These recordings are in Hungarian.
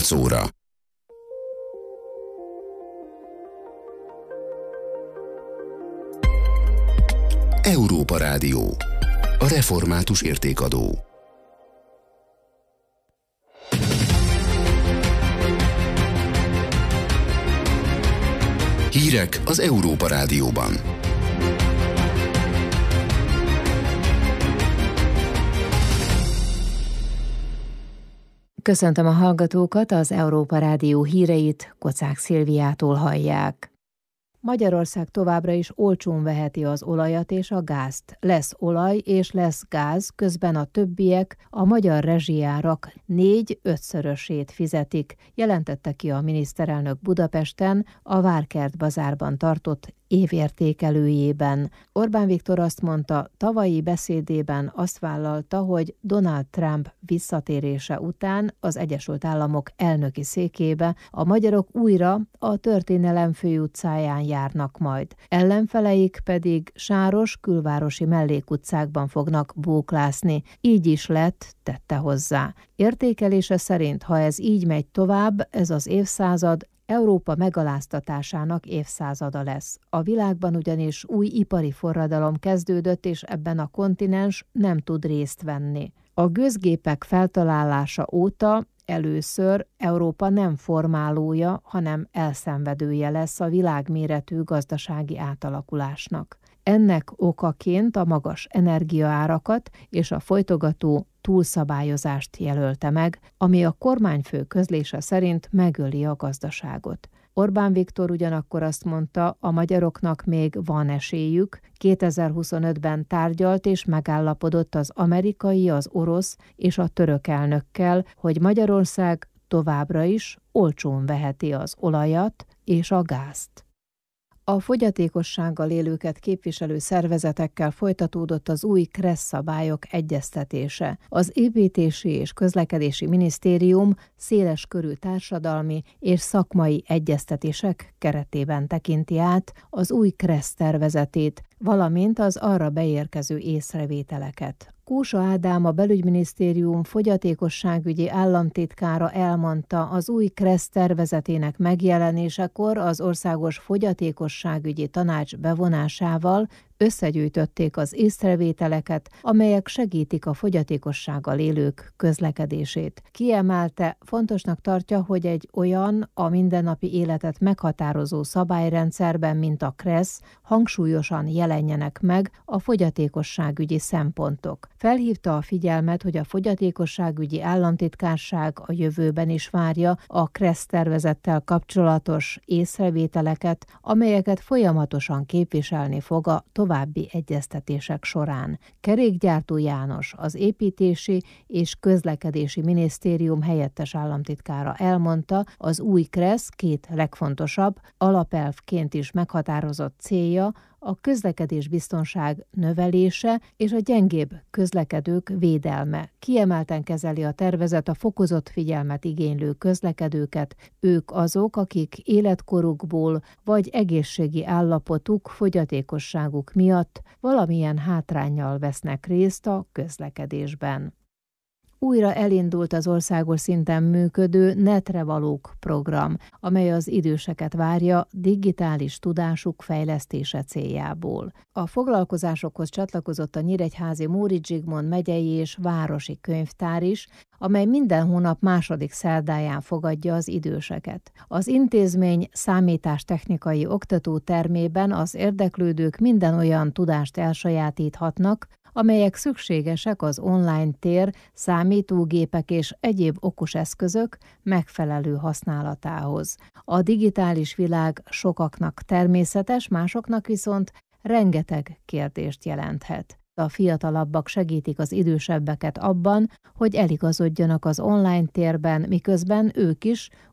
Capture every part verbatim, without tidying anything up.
nyolc óra. Európa Rádió. A református értékadó. Hírek az Európa Rádióban. Köszöntöm a hallgatókat, az Európa Rádió híreit Kocák Szilviától hallják. Magyarország továbbra is olcsón veheti az olajat és a gázt. Lesz olaj és lesz gáz, közben a többiek a magyar rezsijárak négy-ötszörösét fizetik, jelentette ki a miniszterelnök Budapesten a Várkert bazárban tartott évértékelőjében. Orbán Viktor azt mondta, tavalyi beszédében azt vállalta, hogy Donald Trump visszatérése után az Egyesült Államok elnöki székébe a magyarok újra a történelem főutcáján járnak majd. Ellenfeleik pedig sáros külvárosi mellékutcákban fognak bóklászni. Így is lett, tette hozzá. Értékelése szerint, ha ez így megy tovább, ez az évszázad Európa megaláztatásának évszázada lesz. A világban ugyanis új ipari forradalom kezdődött, és ebben a kontinens nem tud részt venni. A gőzgépek feltalálása óta először Európa nem formálója, hanem elszenvedője lesz a világméretű gazdasági átalakulásnak. Ennek okaként a magas energiaárakat és a folytogató túlszabályozást jelölte meg, ami a kormányfő közlése szerint megöli a gazdaságot. Orbán Viktor ugyanakkor azt mondta, a magyaroknak még van esélyük, kétezer-huszonötben tárgyalt és megállapodott az amerikai, az orosz és a török elnökkel, hogy Magyarország továbbra is olcsón veheti az olajat és a gázt. A fogyatékossággal élőket képviselő szervezetekkel folytatódott az új KRESZ szabályok egyeztetése. Az Építési és Közlekedési Minisztérium széles körű társadalmi és szakmai egyeztetések keretében tekinti át az új KRESZ tervezetét, valamint az arra beérkező észrevételeket. Kósa Ádám, a Belügyminisztérium fogyatékosságügyi államtitkára elmondta, az új KRESZ tervezetének megjelenésekor az Országos Fogyatékosságügyi Tanács bevonásával összegyűjtötték az észrevételeket, amelyek segítik a fogyatékossággal élők közlekedését. Kiemelte, fontosnak tartja, hogy egy olyan a mindennapi életet meghatározó szabályrendszerben, mint a KRESZ, hangsúlyosan jelenjenek meg a fogyatékosságügyi szempontok. Felhívta a figyelmet, hogy a fogyatékosságügyi államtitkárság a jövőben is várja a KRESZ tervezettel kapcsolatos észrevételeket, amelyeket folyamatosan képviselni fog a további egyeztetések során. Kerékgyártó János, az Építési és Közlekedési Minisztérium helyettes államtitkára elmondta, az új KRESZ két legfontosabb, alapelvként is meghatározott célja a közlekedésbiztonság növelése és a gyengébb közlekedők védelme. Kiemelten kezeli a tervezet a fokozott figyelmet igénylő közlekedőket, ők azok, akik életkorukból vagy egészségi állapotuk, fogyatékosságuk miatt valamilyen hátránnyal vesznek részt a közlekedésben. Újra elindult az országos szinten működő Netre Valók program, amely az időseket várja digitális tudásuk fejlesztése céljából. A foglalkozásokhoz csatlakozott a nyíregyházi Móricz Zsigmond megyei és városi könyvtár is, amely minden hónap második szerdáján fogadja az időseket. Az intézmény számítástechnikai oktatótermében az érdeklődők minden olyan tudást elsajátíthatnak, amelyek szükségesek az online tér, számítógépek és egyéb okos eszközök megfelelő használatához. A digitális világ sokaknak természetes, másoknak viszont rengeteg kérdést jelenthet. A fiatalabbak segítik az idősebbeket abban, hogy eligazodjanak az online térben, miközben ők is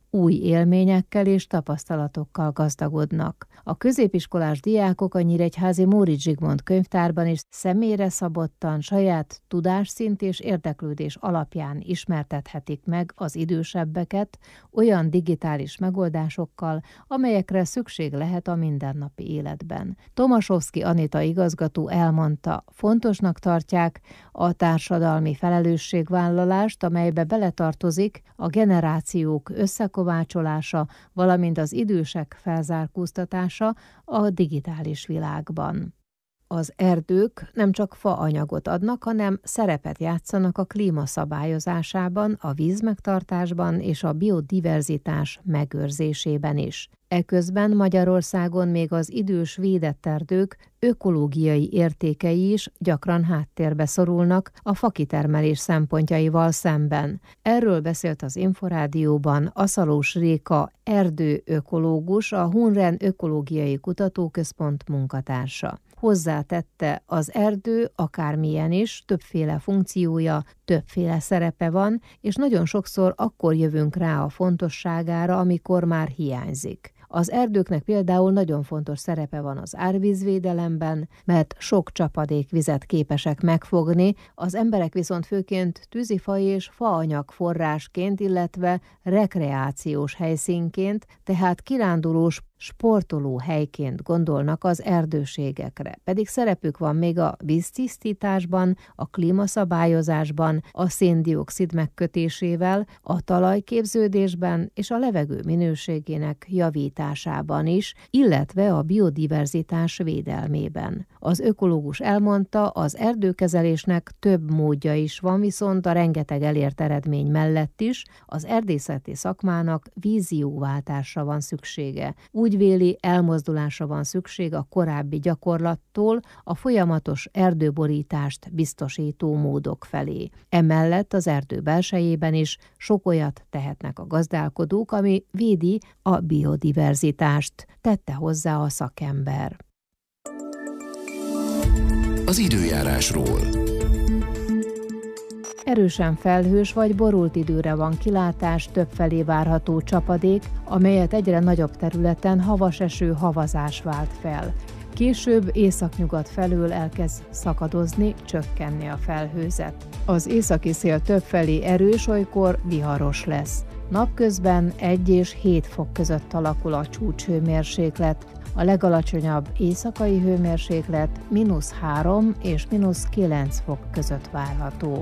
új élményekkel és tapasztalatokkal gazdagodnak. A középiskolás diákok a nyíregyházi Móricz Zsigmond könyvtárban is személyre szabottan saját tudásszint és érdeklődés alapján ismertethetik meg az idősebbeket olyan digitális megoldásokkal, amelyekre szükség lehet a mindennapi életben. Tomaszowski Anita igazgató elmondta, fontosnak tartják a társadalmi felelősségvállalást, amelybe beletartozik a generációk összekovácsolása, valamint az idősek felzárkóztatása a digitális világban. Az erdők nem csak faanyagot adnak, hanem szerepet játszanak a klíma szabályozásában, a vízmegtartásban és a biodiverzitás megőrzésében is. Eközben Magyarországon még az idős védett erdők ökológiai értékei is gyakran háttérbe szorulnak a fakitermelés szempontjaival szemben. Erről beszélt az Inforádióban Aszalós Réka erdőökológus, a Hunren Ökológiai Kutatóközpont munkatársa. Hozzátette, az erdő akármilyen is, többféle funkciója, többféle szerepe van, és nagyon sokszor akkor jövünk rá a fontosságára, amikor már hiányzik. Az erdőknek például nagyon fontos szerepe van az árvízvédelemben, mert sok csapadékvizet képesek megfogni, az emberek viszont főként tűzifa és faanyag forrásként, illetve rekreációs helyszínként, tehát kirándulós sportoló helyként gondolnak az erdőségekre. Pedig szerepük van még a víztisztításban, a klímaszabályozásban, a szén-dioxid megkötésével, a talajképződésben és a levegő minőségének javításában is, illetve a biodiverzitás védelmében. Az ökológus elmondta, az erdőkezelésnek több módja is van, viszont a rengeteg elért eredmény mellett is az erdészeti szakmának vízióváltásra van szüksége. Úgy véli, elmozdulásra van szükség a korábbi gyakorlattól a folyamatos erdőborítást biztosító módok felé. Emellett az erdő belsejében is sok olyat tehetnek a gazdálkodók, ami védi a biodiverzitást, tette hozzá a szakember. Az időjárásról. Erősen felhős vagy borult időre van kilátás, többfelé várható csapadék, amelyet egyre nagyobb területen havas eső, havazás vált fel. Később északnyugat felől elkezd szakadozni, csökkenni a felhőzet. Az északi szél többfelé erős, olykor viharos lesz. Napközben egy és hét fok között alakul a csúcshőmérséklet, a legalacsonyabb éjszakai hőmérséklet mínusz három és mínusz kilenc fok között várható.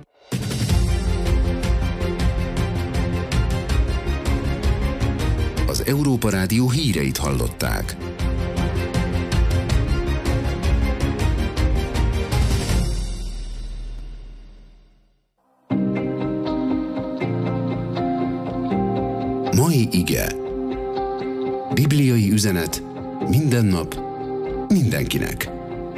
Az Európa Rádió híreit hallották. Mai ige. Bibliai üzenet minden nap, mindenkinek.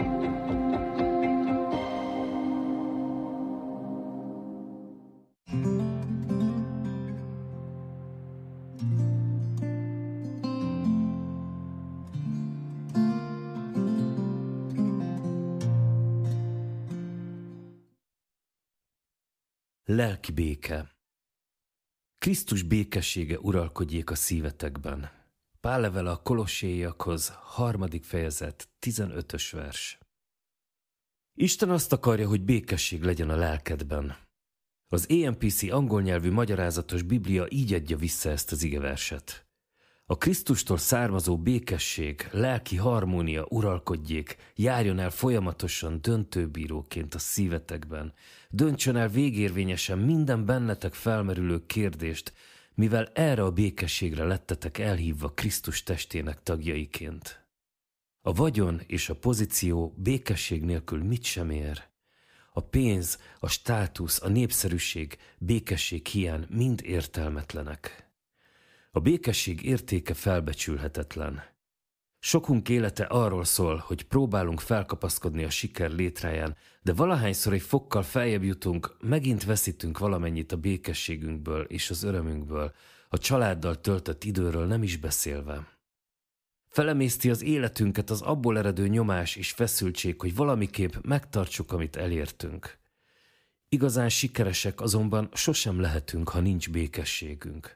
Lelki béke. Krisztus békessége uralkodjék a szívetekben. Pál levele a Kolosséiakhoz, harmadik fejezet, tizenötös vers. Isten azt akarja, hogy békesség legyen a lelkedben. Az á em pé cé angol nyelvű magyarázatos Biblia így adja vissza ezt az igeverset. A Krisztustól származó békesség, lelki harmónia uralkodjék, járjon el folyamatosan döntőbíróként a szívetekben. Döntsön el végérvényesen minden bennetek felmerülő kérdést, mivel erre a békességre lettetek elhívva Krisztus testének tagjaiként. A vagyon és a pozíció békesség nélkül mit sem ér. A pénz, a státusz, a népszerűség, békesség hiány mind értelmetlenek. A békesség értéke felbecsülhetetlen. Sokunk élete arról szól, hogy próbálunk felkapaszkodni a siker létráján, de valahányszor egy fokkal feljebb jutunk, megint veszítünk valamennyit a békességünkből és az örömünkből, a családdal töltött időről nem is beszélve. Felemészti az életünket az abból eredő nyomás és feszültség, hogy valamiképp megtartsuk, amit elértünk. Igazán sikeresek azonban sosem lehetünk, ha nincs békességünk.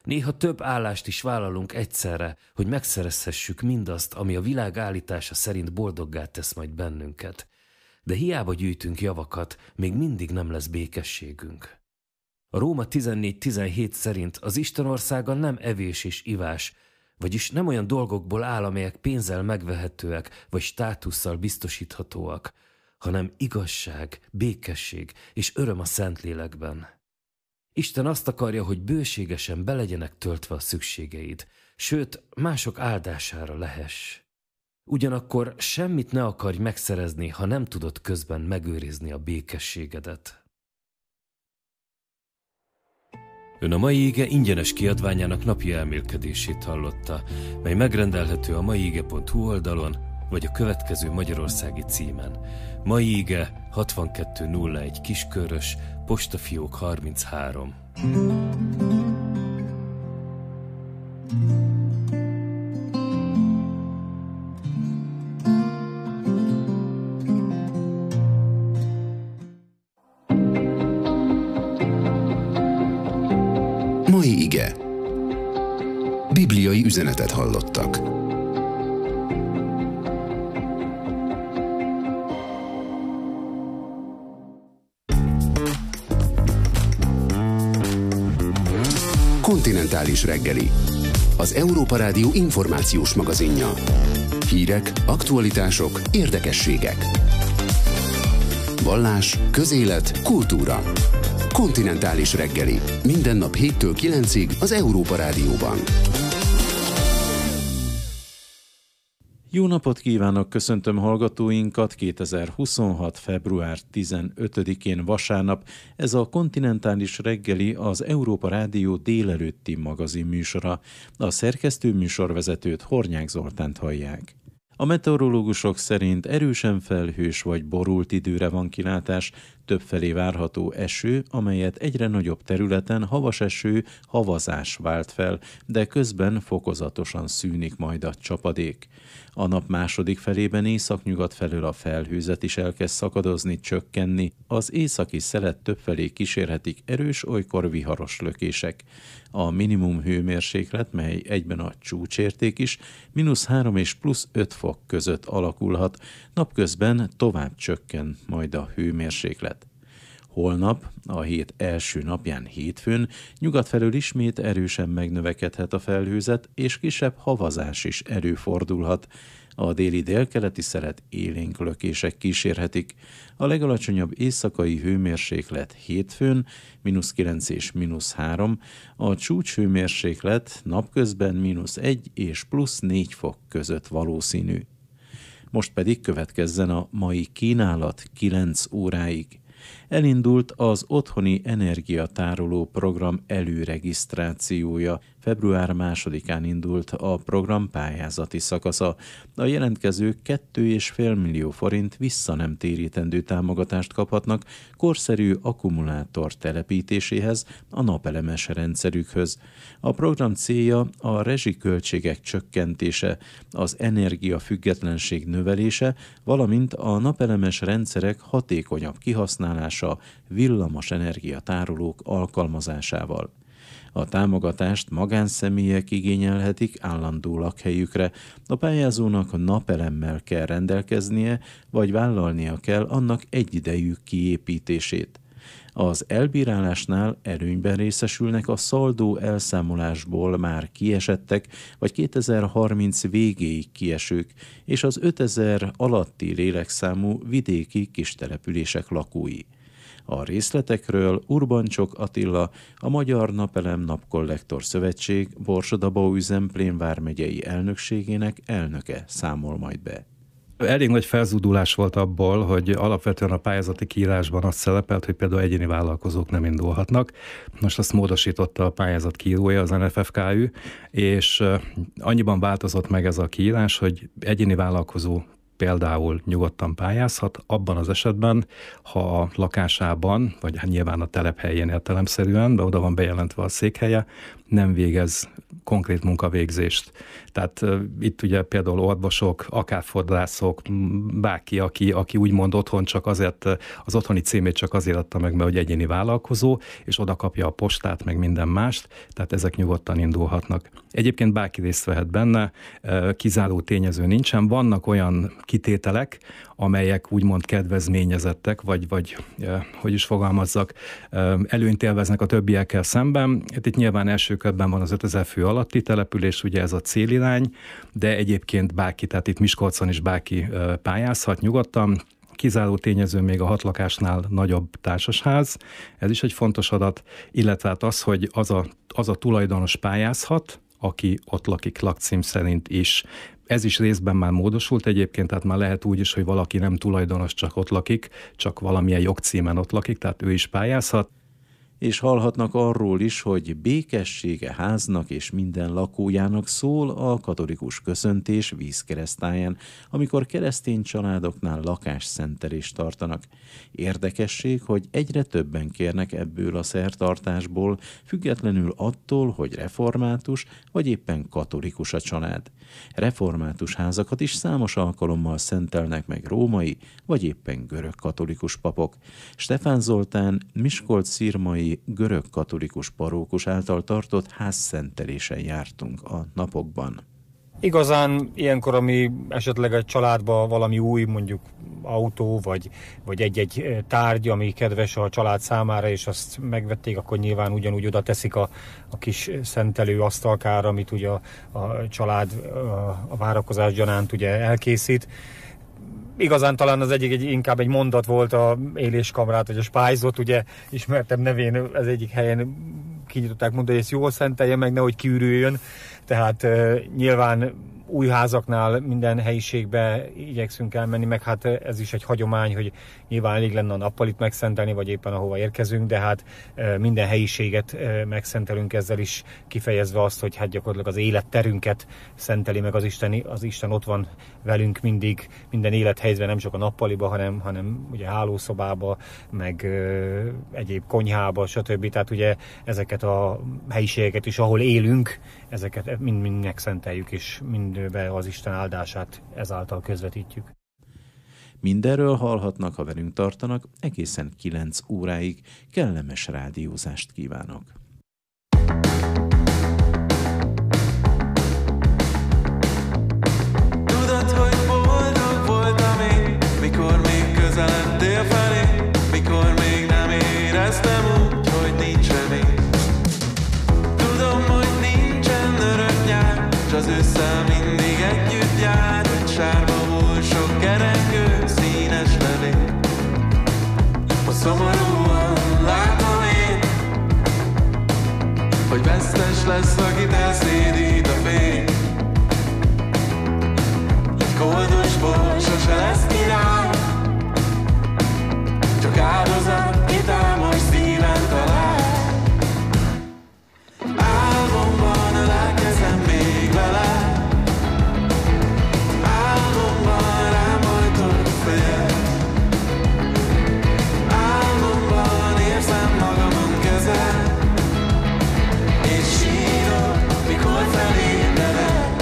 Néha több állást is vállalunk egyszerre, hogy megszerezhessük mindazt, ami a világ állítása szerint boldoggá tesz majd bennünket. De hiába gyűjtünk javakat, még mindig nem lesz békességünk. A Róma tizennégy tizenhét szerint az Isten országa nem evés és ivás, vagyis nem olyan dolgokból áll, amelyek pénzzel megvehetőek, vagy státusszal biztosíthatóak, hanem igazság, békesség és öröm a Szentlélekben. Isten azt akarja, hogy bőségesen be legyenek töltve a szükségeid, sőt, mások áldására lehess. Ugyanakkor semmit ne akarj megszerezni, ha nem tudod közben megőrizni a békességedet. Ön a mai ige ingyenes kiadványának napi elmélkedését hallotta, mely megrendelhető a maiige pont hu oldalon, vagy a következő magyarországi címen. Mai ige hatvankettő nulla egy Kiskörös, postafiók harminchárom. Mai ige. Bibliai üzenetet hallottak. Kontinentális reggeli. Az Európa Rádió információs magazinja. Hírek, aktualitások, érdekességek. Vallás, közélet, kultúra. Kontinentális reggeli. Minden nap héttől kilencig az Európa Rádióban. Jó napot kívánok, köszöntöm hallgatóinkat kétezer-huszonhat. február tizenötödikén vasárnap. Ez a Kontinentális reggeli, az Európa Rádió délelőtti magazin műsora. A szerkesztő műsorvezetőt, Hornyák Zoltánt hallják. A meteorológusok szerint erősen felhős vagy borult időre van kilátás, többfelé várható eső, amelyet egyre nagyobb területen havas eső, havazás vált fel, de közben fokozatosan szűnik majd a csapadék. A nap második felében északnyugat felől a felhőzet is elkezd szakadozni, csökkenni, az északi szelet többfelé kísérhetik erős, olykor viharos lökések. A minimum hőmérséklet, mely egyben a csúcsérték is, mínusz három és plusz öt fok között alakulhat, napközben tovább csökken majd a hőmérséklet. Holnap, a hét első napján hétfőn nyugat felől ismét erősen megnövekedhet a felhőzet, és kisebb havazás is előfordulhat. A déli délkeleti szelet élénk lökések kísérhetik. A legalacsonyabb éjszakai hőmérséklet hétfőn mínusz kilenc és mínusz három, a csúcs hőmérséklet napközben mínusz egy és plusz négy fok között valószínű. Most pedig következzen a mai kínálat kilenc óráig. Elindult az otthoni energiatároló program előregisztrációja. február másodikán indult a program pályázati szakasza. A jelentkezők két és fél millió forint visszanemtérítendő támogatást kaphatnak korszerű akkumulátor telepítéséhez, a napelemes rendszerükhöz. A program célja a rezsiköltségek csökkentése, az energiafüggetlenség növelése, valamint a napelemes rendszerek hatékonyabb kihasználása villamos energiatárolók alkalmazásával. A támogatást magánszemélyek igényelhetik állandó lakhelyükre, a pályázónak napelemmel kell rendelkeznie, vagy vállalnia kell annak egyidejű kiépítését. Az elbírálásnál előnyben részesülnek a szaldó elszámolásból már kiesettek, vagy kétezer-harminc végéig kiesők, és az ötezer alatti lélekszámú vidéki kistelepülések lakói. A részletekről Urbancsok Attila, a Magyar Napelem Napkollektor Szövetség Borsod-Abaúj-Zemplén vármegyei elnökségének elnöke számol majd be. Elég nagy felzúdulás volt abból, hogy alapvetően a pályázati kiírásban az szerepelt, hogy például egyéni vállalkozók nem indulhatnak. Most azt módosította a pályázat kiírója, az en ef ef ká ü, és annyiban változott meg ez a kiírás, hogy egyéni vállalkozó például nyugodtan pályázhat, abban az esetben, ha a lakásában, vagy hát nyilván a telephelyén értelemszerűen, de oda van bejelentve a székhelye, nem végez konkrét munkavégzést. Tehát uh, itt ugye például orvosok, akár fodrászok, bárki, aki, aki úgymond otthon csak azért, az otthoni címét csak azért adta meg, mert hogy egyéni vállalkozó, és oda kapja a postát, meg minden mást, tehát ezek nyugodtan indulhatnak. Egyébként bárki részt vehet benne, uh, kizáró tényező nincsen. Vannak olyan kitételek, amelyek úgymond kedvezményezettek, vagy, vagy uh, hogy is fogalmazzak, uh, előnyt élveznek a többiekkel szemben. Itt nyilván első körben van az ötezer fő alatti település, ugye ez a célirány, de egyébként bárki, tehát itt Miskolcon is bárki uh, pályázhat nyugodtan. Kizáró tényező még a hat lakásnál nagyobb társasház, ez is egy fontos adat, illetve hát az, hogy az a, az a tulajdonos pályázhat, aki ott lakik lakcím szerint is. Ez is részben már módosult egyébként, tehát már lehet úgy is, hogy valaki nem tulajdonos, csak ott lakik, csak valamilyen jogcímen ott lakik, tehát ő is pályázhat. És hallhatnak arról is, hogy békessége háznak és minden lakójának szól a katolikus köszöntés vízkeresztáján, amikor keresztény családoknál lakásszentelést tartanak. Érdekesség, hogy egyre többen kérnek ebből a szertartásból, függetlenül attól, hogy református vagy éppen katolikus a család. Református házakat is számos alkalommal szentelnek meg római vagy éppen görög katolikus papok. Stefán Zoltán miskolc-szirmai görög-katolikus parókus által tartott házszentelésen jártunk a napokban. Igazán ilyenkor, ami esetleg egy családban valami új, mondjuk autó, vagy, vagy egy-egy tárgy, ami kedves a család számára, és azt megvették, akkor nyilván ugyanúgy oda teszik a, a kis szentelő asztalkára, amit ugye a, a család a, a várakozás gyanánt ugye elkészít. Igazán talán az egyik egy, inkább egy mondat volt a éléskamrát, vagy a spájzot, ugye ismertebb nevén az egyik helyen kinyitották mondani, hogy ezt jól szentelje meg, nehogy kiürüljön. Tehát uh, nyilván új házaknál minden helyiségbe igyekszünk elmenni, meg hát ez is egy hagyomány, hogy nyilván elég lenne a nappalit megszentelni, vagy éppen ahova érkezünk, de hát minden helyiséget megszentelünk, ezzel is kifejezve azt, hogy hát gyakorlatilag az életterünket szenteli meg az Isten, az Isten ott van velünk mindig, minden élethelyzetben, nem csak a nappaliba, hanem, hanem ugye hálószobába, meg ö, egyéb konyhába, stb. Tehát ugye ezeket a helyiségeket is, ahol élünk, ezeket mind-mind megszenteljük, és mindbe az Isten áldását ezáltal közvetítjük. Mindenről hallhatnak, ha velünk tartanak, egészen kilenc óráig. Kellemes rádiózást kívánok! Tudod, hogy boldog voltam én, mikor még közeledtél felé, mikor még nem éreztem úgy, hogy nincs remény. Tudom, hogy nincsen örök nyár, s az ősszel mindig együtt jár, hogy sárba volt sok kerengő, színes levél. Szomorúan látom én, hogy vesztes lesz, akit elszédít a fény. Egy koldusból sose lesz király, csak áldozat, ki támos szíven talál. Álmomban ölelkezem még vele, álmomban rám hajtott fél. Álmomban érzem magamon kezel, és sírok, mikor felébredek.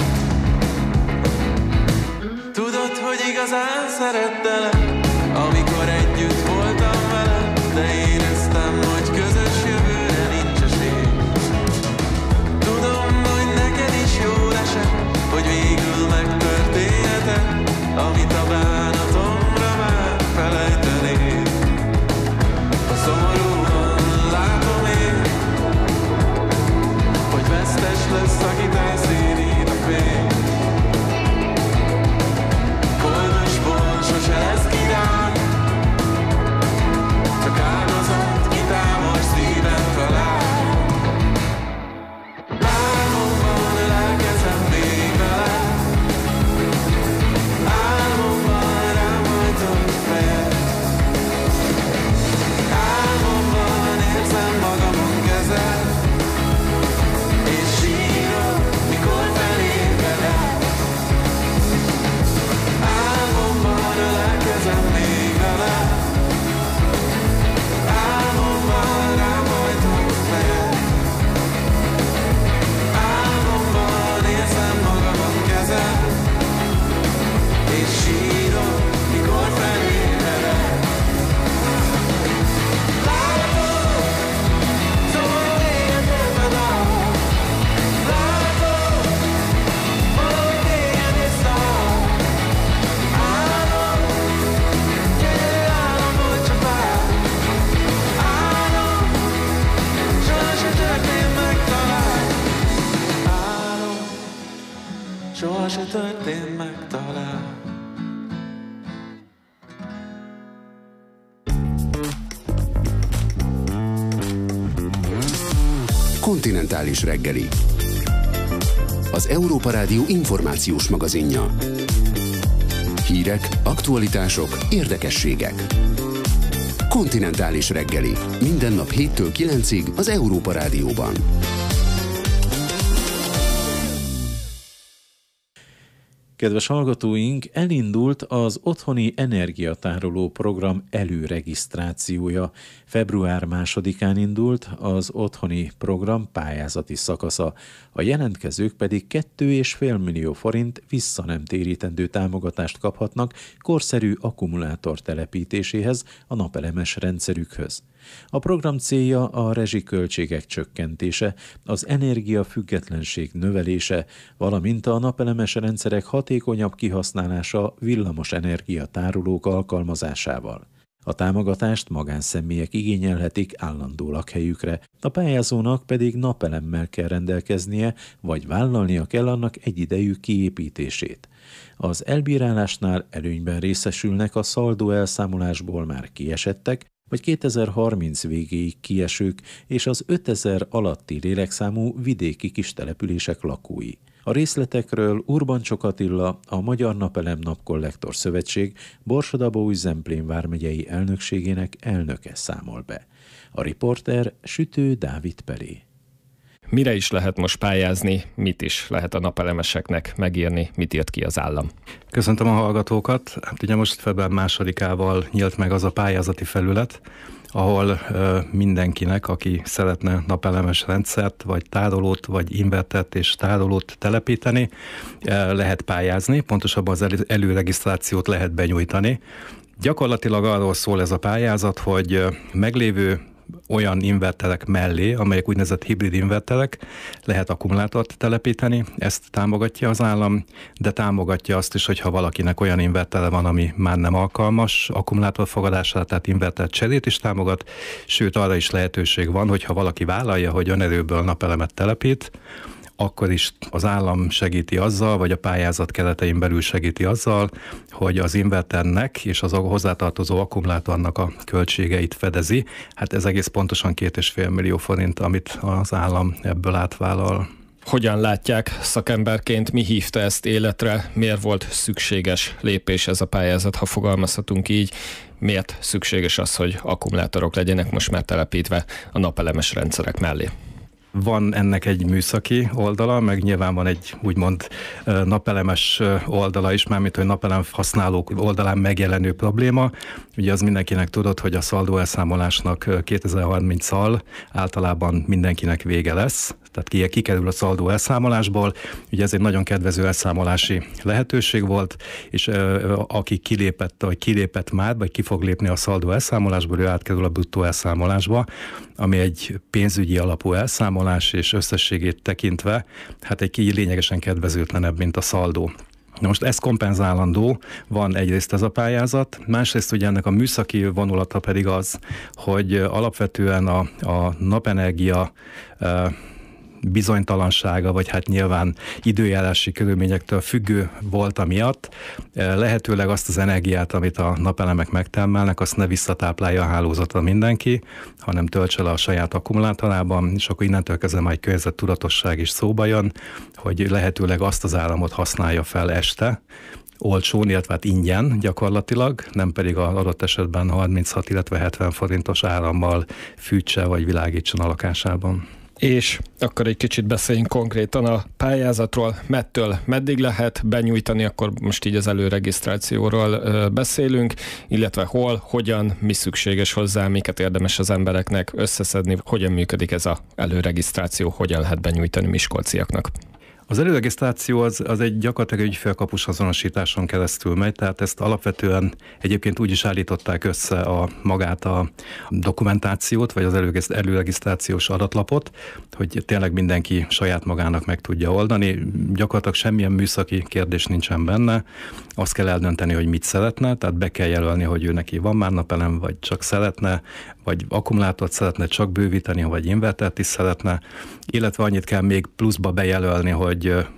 Tudod, hogy igazán szerettelek, amikor együtt voltam veled, de éreztem, hogy közös jövőre nincs esély. Tudom, hogy neked is jól esett, hogy végül megtörténheted, amit a bánatomra már felejtenék. Szomorúan látom én, hogy vesztes lesz, akit elszédít a fény. Koldusból sose lesz király, történt meg talán. Kontinentális reggeli. Az Európa Rádió információs magazinja. Hírek, aktualitások, érdekességek. Kontinentális reggeli. Minden nap héttől kilencig az Európa Rádióban. Kedves hallgatóink, elindult az otthoni energiatároló program előregisztrációja. február másodikán indult az otthoni program pályázati szakasza. A jelentkezők pedig két egész öt millió forint vissza nem térítendő támogatást kaphatnak korszerű akkumulátor telepítéséhez a napelemes rendszerükhöz. A program célja a rezsiköltségek csökkentése, az energiafüggetlenség növelése, valamint a napelemes rendszerek hatékonyabb kihasználása villamos energiatárolók alkalmazásával. A támogatást magánszemélyek igényelhetik állandó lakhelyükre, a pályázónak pedig napelemmel kell rendelkeznie, vagy vállalnia kell annak egyidejű kiépítését. Az elbírálásnál előnyben részesülnek a szaldó elszámolásból már kiesettek, vagy kétezer-harminc végéig kiesők és az ötezer alatti lélekszámú vidéki kistelepülések lakói. A részletekről Urbancsok Attila, a Magyar Napelem Napkollektor Szövetség Borsod-Abaúj-Zemplén vármegyei elnökségének elnöke számol be. A riporter Sütő Dávid Peré. Mire is lehet most pályázni, mit is lehet a napelemeseknek megírni, mit írt ki az állam? Köszöntöm a hallgatókat. Hát ugye most február másodikával nyílt meg az a pályázati felület, ahol ö, mindenkinek, aki szeretne napelemes rendszert, vagy tárolót, vagy invertert és tárolót telepíteni, ö, lehet pályázni, pontosabban az elő, előregisztrációt lehet benyújtani. Gyakorlatilag arról szól ez a pályázat, hogy ö, meglévő olyan inverterek mellé, amelyek úgynevezett hibrid inverterek, lehet akkumulátort telepíteni, ezt támogatja az állam, de támogatja azt is, hogyha valakinek olyan invertere van, ami már nem alkalmas akkumulátor fogadásra, tehát inverter cserét is támogat, sőt arra is lehetőség van, hogyha valaki vállalja, hogy önerőből napelemet telepít, akkor is az állam segíti azzal, vagy a pályázat keretein belül segíti azzal, hogy az inverternek és az hozzátartozó akkumulátornak a költségeit fedezi. Hát ez egész pontosan két és fél millió forint, amit az állam ebből átvállal. Hogyan látják szakemberként, mi hívta ezt életre, miért volt szükséges lépés ez a pályázat, ha fogalmazhatunk így, miért szükséges az, hogy akkumulátorok legyenek most már telepítve a napelemes rendszerek mellé? Van ennek egy műszaki oldala, meg nyilván van egy úgymond napelemes oldala is, mármint hogy napelem használók oldalán megjelenő probléma. Ugye az mindenkinek tudott, hogy a szaldó elszámolásnak kétezer-harminccal általában mindenkinek vége lesz, tehát kikerül a szaldó elszámolásból. Ugye ez egy nagyon kedvező elszámolási lehetőség volt, és ö, aki kilépett, vagy kilépett már, vagy ki fog lépni a szaldó elszámolásból, ő átkerül a bruttó elszámolásba, ami egy pénzügyi alapú elszámolás, és összességét tekintve, hát egy lényegesen kedvezőtlenebb, mint a szaldó. Na most ez kompenzálandó, van egyrészt ez a pályázat, másrészt ugye ennek a műszaki vonulata pedig az, hogy alapvetően a, a napenergia bizonytalansága, vagy hát nyilván időjárási körülményektől függő volt amiatt, lehetőleg azt az energiát, amit a napelemek megtermelnek, azt ne visszatáplálja a hálózatra mindenki, hanem töltse le a saját akkumulátorában, és akkor innentől kezdve majd környezettudatosság is szóba jön, hogy lehetőleg azt az áramot használja fel este, olcsón, illetve hát ingyen gyakorlatilag, nem pedig az adott esetben harminchat, illetve hetven forintos árammal fűtse vagy világítson a lakásában. És akkor egy kicsit beszéljünk konkrétan a pályázatról, mettől meddig lehet benyújtani, akkor most így az előregisztrációról ö, beszélünk, illetve hol, hogyan, mi szükséges hozzá, miket érdemes az embereknek összeszedni, hogyan működik ez az előregisztráció, hogyan lehet benyújtani miskolciaknak. Az előregisztráció az, az egy gyakorlatilag egyfélkapus azonosításon keresztül megy, tehát ezt alapvetően egyébként úgy is állították össze a magát a dokumentációt, vagy az előregisztrációs adatlapot, hogy tényleg mindenki saját magának meg tudja oldani. Gyakorlatilag semmilyen műszaki kérdés nincsen benne. Azt kell eldönteni, hogy mit szeretne, tehát be kell jelölni, hogy ő neki van már napelem, vagy csak szeretne, vagy akkumulátort szeretne csak bővíteni, vagy invertert is szeretne, illetve annyit kell még pluszba bejelölni, hogy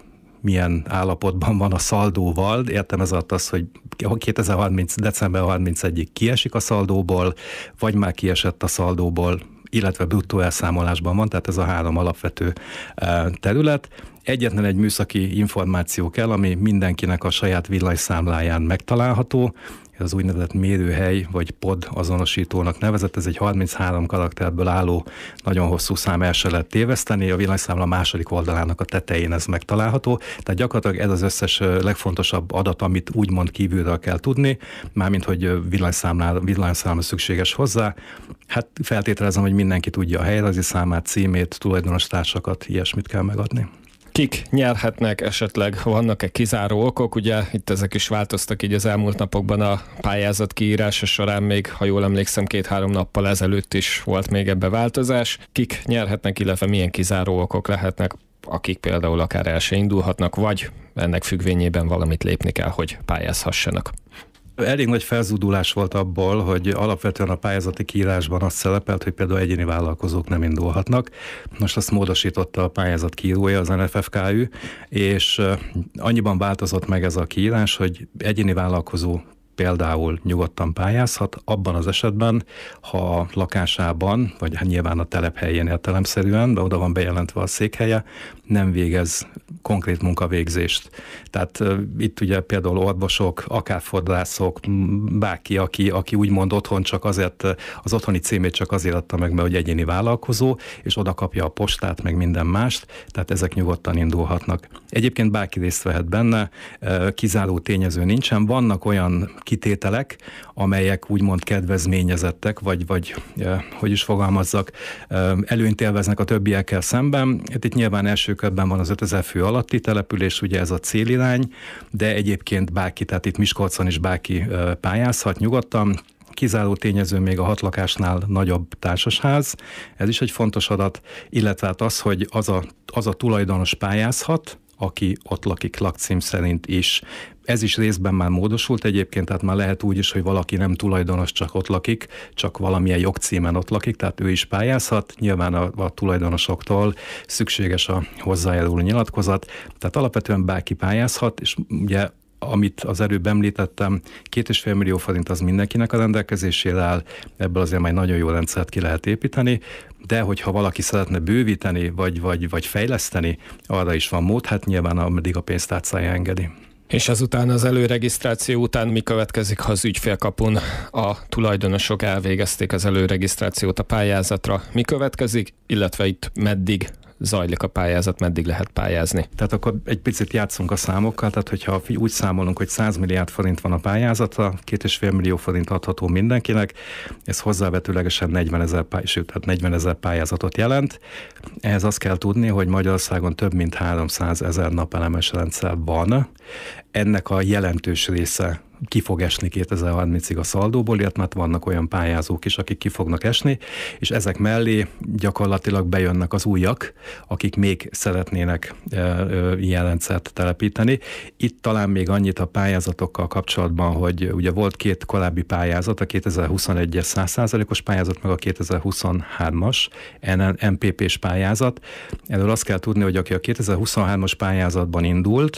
milyen állapotban van a szaldóval. Értem ez alatt az, hogy kétezer-harminc. december harmincegyedikéig kiesik a szaldóból, vagy már kiesett a szaldóból, illetve bruttó elszámolásban van, tehát ez a három alapvető terület. Egyetlen egy műszaki információ kell, ami mindenkinek a saját villanyszámláján megtalálható. Ez az úgynevezett mérőhely vagy pod azonosítónak nevezett, ez egy harminchárom karakterből álló nagyon hosszú szám, el se lehet téveszteni, a villanyszámla második oldalának a tetején ez megtalálható, tehát gyakorlatilag ez az összes legfontosabb adat, amit úgymond kívülről kell tudni, mármint hogy villanyszámla, villanyszámla szükséges hozzá. Hát feltételezem, hogy mindenki tudja a helyrajzi számát, címét, tulajdonos társakat, ilyesmit kell megadni. Kik nyerhetnek, esetleg vannak-e kizáró okok? Ugye itt ezek is változtak így az elmúlt napokban a pályázat kiírása során, még ha jól emlékszem, két-három nappal ezelőtt is volt még ebbe változás. Kik nyerhetnek, illetve milyen kizáró okok lehetnek, akik például akár el se indulhatnak, vagy ennek függvényében valamit lépni kell, hogy pályázhassanak? Elég nagy felzúdulás volt abból, hogy alapvetően a pályázati kiírásban azt szerepelt, hogy például egyéni vállalkozók nem indulhatnak. Most azt módosította a pályázat kiírója, az en ef ef ká ü, és annyiban változott meg ez a kiírás, hogy egyéni vállalkozó például nyugodtan pályázhat, abban az esetben, ha a lakásában, vagy hát nyilván a telephelyén értelemszerűen, de oda van bejelentve a székhelye, nem végez konkrét munkavégzést. Tehát uh, itt ugye például orvosok, akár fodrászok, bárki, aki, aki úgymond otthon csak azért, az otthoni címét csak azért adta meg, mert hogy egyéni vállalkozó, és oda kapja a postát, meg minden mást, tehát ezek nyugodtan indulhatnak. Egyébként bárki részt vehet benne, uh, kizáró tényező nincsen, vannak olyan kitételek, amelyek úgymond kedvezményezettek, vagy, vagy uh, hogy is fogalmazzak, uh, előnyt élveznek a többiekkel szemben. Hát itt nyilván első körben van az ötezer fő alatti település, ugye ez a célirány, de egyébként bárki, tehát itt Miskolcon is bárki uh, pályázhat nyugodtan. Kizáró tényező még a hat lakásnál nagyobb társasház, ez is egy fontos adat, illetve hát az, hogy az a, az a tulajdonos pályázhat, aki ott lakik lakcím szerint is. Ez is részben már módosult egyébként, tehát már lehet úgy is, hogy valaki nem tulajdonos, csak ott lakik, csak valamilyen jogcímen ott lakik, tehát ő is pályázhat. Nyilván a, a tulajdonosoktól szükséges a hozzájáruló nyilatkozat, tehát alapvetően bárki pályázhat, és ugye amit az előbb említettem, két és fél millió forint az mindenkinek a rendelkezésére áll, ebből azért majd nagyon jó rendszert ki lehet építeni, de hogyha valaki szeretne bővíteni, vagy, vagy, vagy fejleszteni, arra is van mód, hát nyilván ameddig a pénztárcája engedi. És ezután az előregisztráció után mi következik, ha az ügyfélkapun a tulajdonosok elvégezték az előregisztrációt a pályázatra? Mi következik, illetve itt meddig zajlik a pályázat, meddig lehet pályázni? Tehát akkor egy picit játszunk a számokkal, tehát hogyha úgy számolunk, hogy száz milliárd forint van a pályázatra, két és fél millió forint adható mindenkinek, ez hozzávetőlegesen negyvenezer, pály- sőt, hát negyvenezer pályázatot jelent. Ehhez azt kell tudni, hogy Magyarországon több mint háromszázezer napelemes rendszer van. Ennek a jelentős része ki fog esni kétezer-harmincig a szaldóból, illetve hát vannak olyan pályázók is, akik ki fognak esni, és ezek mellé gyakorlatilag bejönnek az újak, akik még szeretnének e, e, ilyen rendszert telepíteni. Itt talán még annyit a pályázatokkal kapcsolatban, hogy ugye volt két korábbi pályázat, a kétezer-huszonegyes száz százalékos pályázat, meg a kétezer-huszonhármas en pé pés pályázat. Erről azt kell tudni, hogy aki a kétezer-huszonhármas pályázatban indult,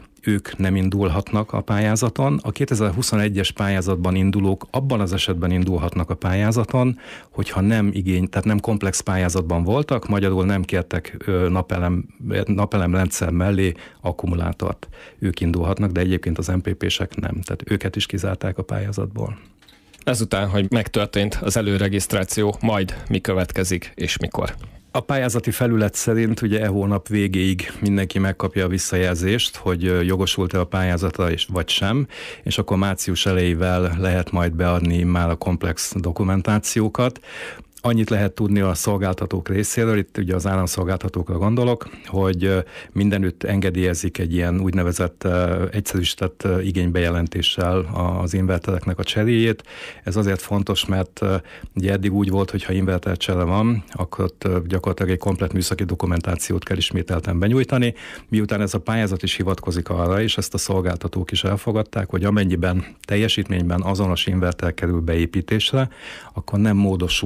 ők nem indulhatnak a pályázaton. A kétezer-huszonegyes pályázatban indulók abban az esetben indulhatnak a pályázaton, hogyha nem igény, tehát nem komplex pályázatban voltak, magyarul nem kértek napelem, napelemrendszer mellé akkumulátort. Ők indulhatnak, de egyébként az en pé pések nem. Tehát őket is kizárták a pályázatból. Ezután, hogy megtörtént az előregisztráció, majd mi következik és mikor? A pályázati felület szerint ugye e hónap végéig mindenki megkapja a visszajelzést, hogy jogosult-e a pályázatra és vagy sem, és akkor március elejével lehet majd beadni már a komplex dokumentációkat. Annyit lehet tudni a szolgáltatók részéről, itt ugye az államszolgáltatókra gondolok, hogy mindenütt engedélyezik egy ilyen úgynevezett egyszerűsített igénybejelentéssel az invertereknek a cseréjét. Ez azért fontos, mert ugye eddig úgy volt, hogy ha invertercsere van, akkor gyakorlatilag egy komplett műszaki dokumentációt kell ismételten benyújtani. Miután ez a pályázat is hivatkozik arra, és ezt a szolgáltatók is elfogadták, hogy amennyiben teljesítményben azonos inverter kerül beépítésre, akkor nem módosul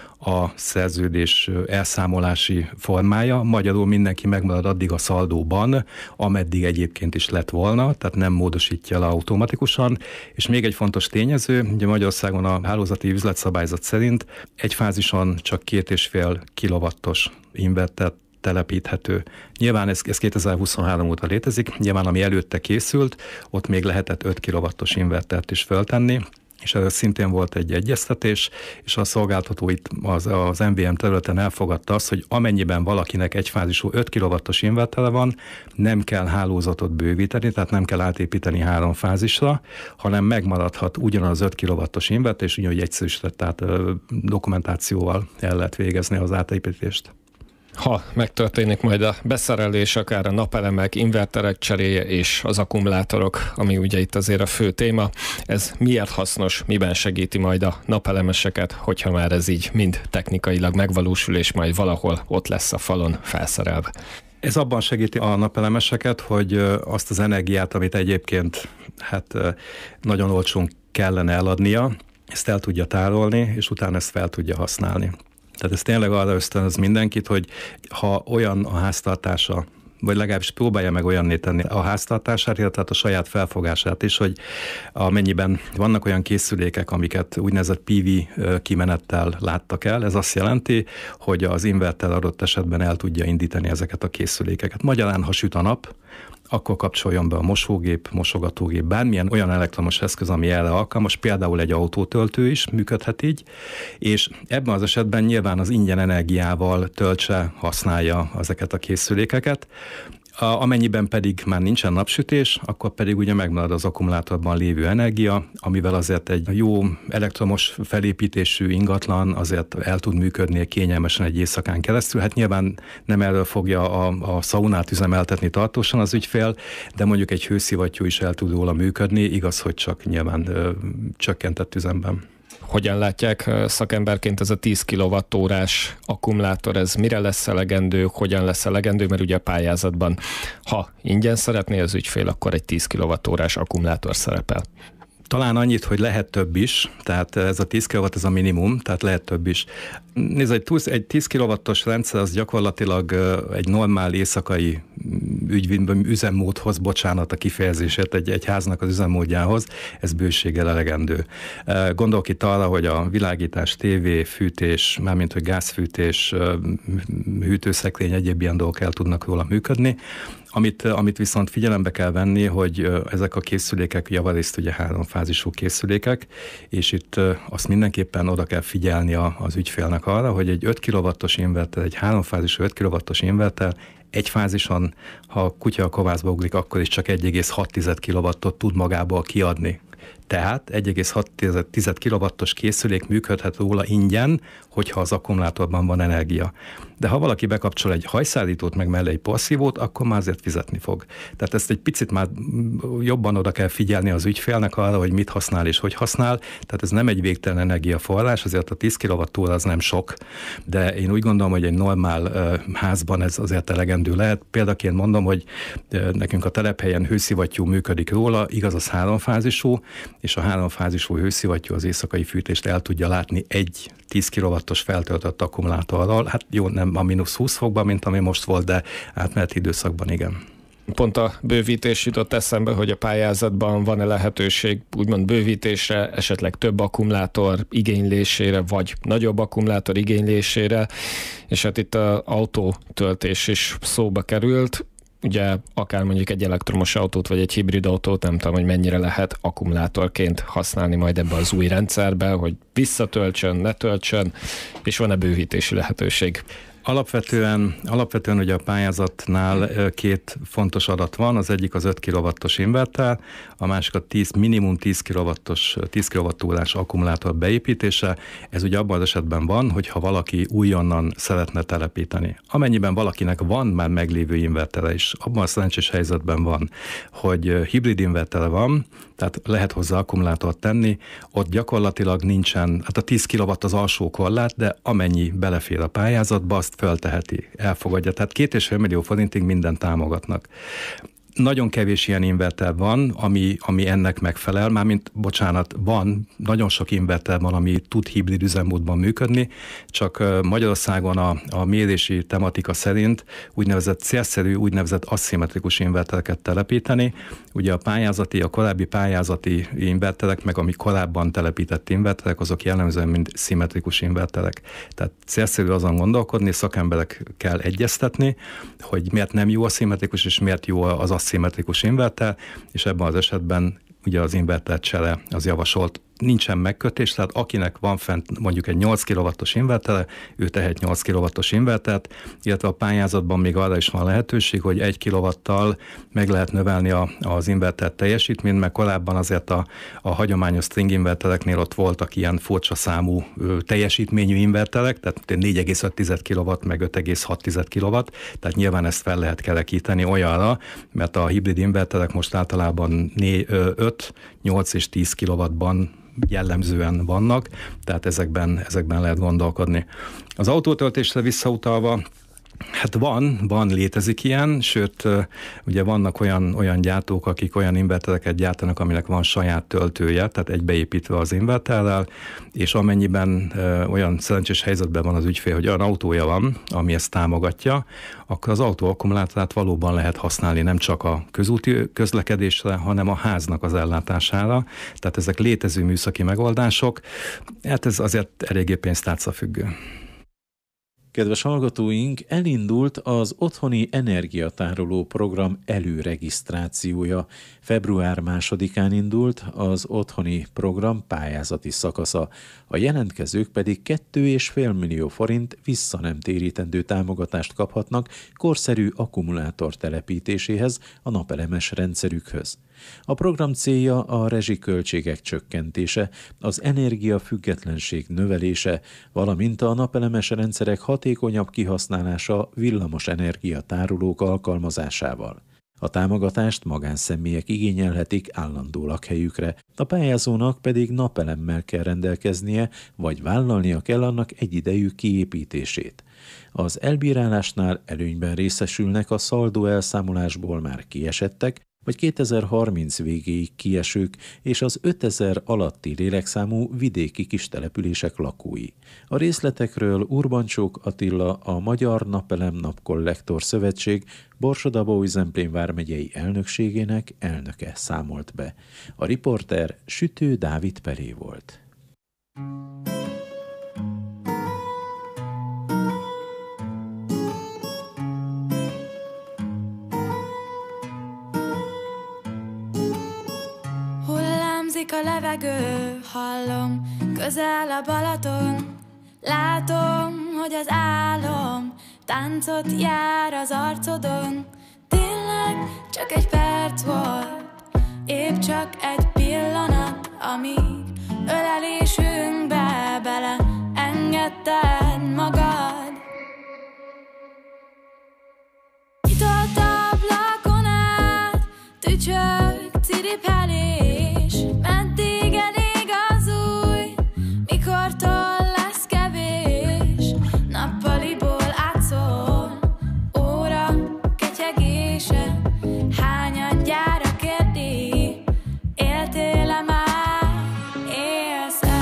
a szerződés elszámolási formája, magyarul mindenki megmarad addig a szaldóban, ameddig egyébként is lett volna, tehát nem módosítja le automatikusan. És még egy fontos tényező, ugye Magyarországon a hálózati üzletszabályzat szerint egy fázison csak két és fél kilowattos inverter telepíthető. Nyilván ez, ez kétezer-huszonhárom óta létezik, nyilván ami előtte készült, ott még lehetett öt kilowattos invertert is föltenni, és erről szintén volt egy egyeztetés, és a szolgáltató itt az, az em vé em területen elfogadta azt, hogy amennyiben valakinek egyfázisú öt kilowattos invertere van, nem kell hálózatot bővíteni, tehát nem kell átépíteni három fázisra, hanem megmaradhat ugyanaz öt kilowattos inverter, és ugyanúgy egyszerűsített, tehát dokumentációval el lehet végezni az átépítést. Ha megtörténik majd a beszerelés, akár a napelemek, inverterek cseréje és az akkumulátorok, ami ugye itt azért a fő téma, ez miért hasznos, miben segíti majd a napelemeseket, hogyha már ez így mind technikailag megvalósul, és majd valahol ott lesz a falon felszerelve? Ez abban segíti a napelemeseket, hogy azt az energiát, amit egyébként hát nagyon olcsón kellene eladnia, ezt el tudja tárolni, és utána ezt fel tudja használni. Tehát ez tényleg arra ösztönöz mindenkit, hogy ha olyan a háztartása, vagy legalábbis próbálja meg olyanné tenni a háztartását, tehát a saját felfogását is, hogy amennyiben vannak olyan készülékek, amiket úgynevezett pé vé kimenettel láttak el, ez azt jelenti, hogy az inverter adott esetben el tudja indítani ezeket a készülékeket. Magyarán, ha süt a nap, akkor kapcsoljon be a mosógép, mosogatógép, bármilyen olyan elektromos eszköz, ami erre alkalmas, például egy autótöltő is működhet így, és ebben az esetben nyilván az ingyen energiával töltse, használja ezeket a készülékeket. Amennyiben pedig már nincsen napsütés, akkor pedig ugye megmarad az akkumulátorban lévő energia, amivel azért egy jó elektromos felépítésű ingatlan azért el tud működni kényelmesen egy éjszakán keresztül. Hát nyilván nem erről fogja a, a szaunát üzemeltetni tartósan az ügyfél, de mondjuk egy hőszivattyú is el tud róla működni, igaz, hogy csak nyilván ö, csökkentett üzemben. Hogyan látják szakemberként ez a tíz kilowattórás akkumulátor, ez mire lesz elegendő, hogyan lesz elegendő, mert ugye a pályázatban, ha ingyen szeretné az ügyfél, akkor egy tíz kilowattórás akkumulátor szerepel. Talán annyit, hogy lehet több is, tehát ez a tíz kilowatt ez a minimum, tehát lehet több is. Nézd, egy, egy tíz kilowattos rendszer az gyakorlatilag egy normál éjszakai ügy, üzemmódhoz, bocsánat a kifejezését, egy, egy háznak az üzemmódjához, ez bőséggel elegendő. Gondolok itt arra, hogy a világítás, tévé, fűtés, mármint hogy gázfűtés, hűtőszekrény, egyéb ilyen dolgok el tudnak róla működni. Amit, amit viszont figyelembe kell venni, hogy ezek a készülékek javarészt ugye háromfázisú készülékek, és itt azt mindenképpen oda kell figyelni az ügyfélnek arra, hogy egy öt kilowattos inverter, egy háromfázisú öt kilowattos inverter egy fázison, ha a kutya a kovászba ugrik, akkor is csak egy egész hat kilowattot tud magából kiadni. Tehát egy egész hat kilowattos készülék működhet róla ingyen, hogyha az akkumulátorban van energia. De ha valaki bekapcsol egy hajszállítót, meg mellé egy porszívót, akkor már azért fizetni fog. Tehát ezt egy picit már jobban oda kell figyelni az ügyfélnek arra, hogy mit használ és hogy használ. Tehát ez nem egy végtelen energiaforrás, azért a tíz kilowattóra az nem sok, de én úgy gondolom, hogy egy normál uh, házban ez azért elegendő lehet. Példaként mondom, hogy uh, nekünk a telephelyen hőszivattyú működik róla, igaz, az háromfázisú, és a háromfázisú hőszivattyú az éjszakai fűtést el tudja látni egy tíz kilowattos feltöltött akkumulátorral. Hát jó, nem a mínusz húsz fokban, mint ami most volt, de átmeneti időszakban igen. Pont a bővítés jutott eszembe, hogy a pályázatban van-e lehetőség úgymond bővítésre, esetleg több akkumulátor igénylésére, vagy nagyobb akkumulátor igénylésére, és hát itt az autótöltés is szóba került. Ugye akár mondjuk egy elektromos autót, vagy egy hibrid autót, nem tudom, hogy mennyire lehet akkumulátorként használni majd ebbe az új rendszerbe, hogy visszatöltsön, ne töltsön, és van-e bővítési lehetőség? Alapvetően, alapvetően ugye a pályázatnál két fontos adat van, az egyik az öt kilowattos inverter, a másik a tíz, minimum tíz kilowattos, tíz kilowattórás akkumulátor beépítése. Ez ugye abban az esetben van, hogyha valaki újonnan szeretne telepíteni. Amennyiben valakinek van már meglévő invertere is, abban a szerencsés helyzetben van, hogy hibrid invertere van, tehát lehet hozzá akkumulátort tenni, ott gyakorlatilag nincsen, hát a tíz kilowatt az alsó korlát, de amennyi belefér a pályázatba, azt fölteheti, elfogadja. Tehát két és fél millió forintig mindent támogatnak. nagyon kevés ilyen inverter van, ami, ami ennek megfelel, mármint, bocsánat, van, nagyon sok inverter van, ami tud hibrid üzemmódban működni, csak Magyarországon a, a mérési tematika szerint úgynevezett célszerű, úgynevezett aszimmetrikus invertereket telepíteni. Ugye a pályázati, a korábbi pályázati inverterek, meg ami korábban telepített inverterek, azok jellemzően mind szimmetrikus inverterek. Tehát célszerű azon gondolkodni, szakemberekkel egyeztetni, hogy miért nem jó a szimmetrikus, és miért jó az aszimmetrikus inverter, és ebben az esetben ugye az inverter csere az javasolt. Nincsen megkötés, tehát akinek van fent mondjuk egy nyolc kilowattos invertere, ő tehet nyolc kilowattos invertert, illetve a pályázatban még arra is van lehetőség, hogy egy kilowattal meg lehet növelni a, az inverter teljesítményt, mert korábban azért a, a hagyományos string invertereknél ott voltak ilyen furcsa számú ö, teljesítményű inverterek, tehát négy egész öt kilowatt, meg öt egész hat kilowatt, tehát nyilván ezt fel lehet kerekíteni olyanra, mert a hibrid inverterek most általában öt, nyolc és tíz kilowattban jellemzően vannak, tehát ezekben, ezekben lehet gondolkodni. Az autótöltésre visszautalva, hát van, van, létezik ilyen, sőt, ugye vannak olyan, olyan gyártók, akik olyan invertereket gyártanak, aminek van saját töltője, tehát egybeépítve az inverterrel, és amennyiben ö, olyan szerencsés helyzetben van az ügyfél, hogy olyan autója van, ami ezt támogatja, akkor az autó akkumulátorát valóban lehet használni nem csak a közúti közlekedésre, hanem a háznak az ellátására. Tehát ezek létező műszaki megoldások, hát ez azért eléggé pénztárca függő. Kedves hallgatóink, elindult az otthoni energiatároló program előregisztrációja. február másodikán indult az otthoni program pályázati szakasza. A jelentkezők pedig két egész öt millió forint vissza nem térítendő támogatást kaphatnak korszerű akkumulátor telepítéséhez a napelemes rendszerükhöz. A program célja a rezsiköltségek csökkentése, az energiafüggetlenség növelése, valamint a napelemes rendszerek hatékonyabb kihasználása villamos energiatárolók alkalmazásával. A támogatást magánszemélyek igényelhetik állandó lakhelyükre, a pályázónak pedig napelemmel kell rendelkeznie, vagy vállalnia kell annak egyidejű kiépítését. Az elbírálásnál előnyben részesülnek a szaldó elszámolásból már kiesettek, vagy kétezer-harminc végéig kiesők és az ötezer alatti lélekszámú vidéki kistelepülések lakói. A részletekről Urbancsók Attila, a Magyar Napelem Napkollektor Szövetség Borsod-Abaúj-Zemplén vármegyei elnökségének elnöke számolt be. A riporter Sütő Dávid Pelé volt. A levegő, hallom, közel a Balaton. Látom, hogy az álom táncot jár az arcodon. Tényleg csak egy perc volt, épp csak egy pillanat, amíg ölelésünkbe bele engedted magad. Nyitott ablakon át, tücsök, ciripelés. Meddig elég az új, mikortól lesz kevés, nappaliból átszól, óra ketyegése, hányadjára kérdi, éltél-e már, élsz-e?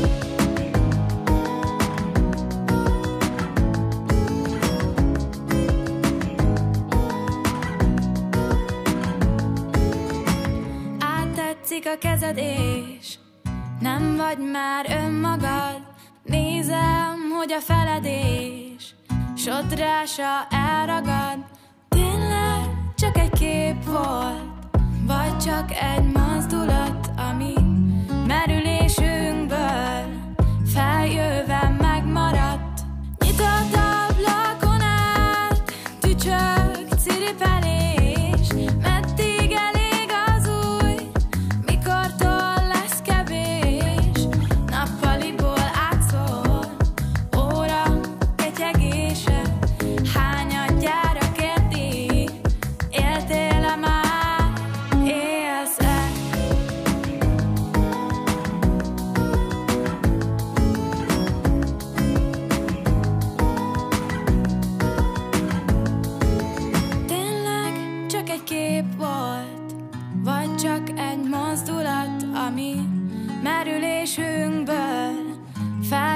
Áttetszik a kezed és nem vagy már önmagad. Nézem, hogy a feledés sodrása elragad. Tényleg csak egy kép volt, vagy csak egy mozdulat, ami merülésünkből feljöve megmaradt. Nyitott ablakon át, tücsök, ciripelés. Meddig elég az új, mikortól lesz kevés, nappaliból átszól, óra ketyegése, hányadjára kérdi, éltél-e már, élsz-e?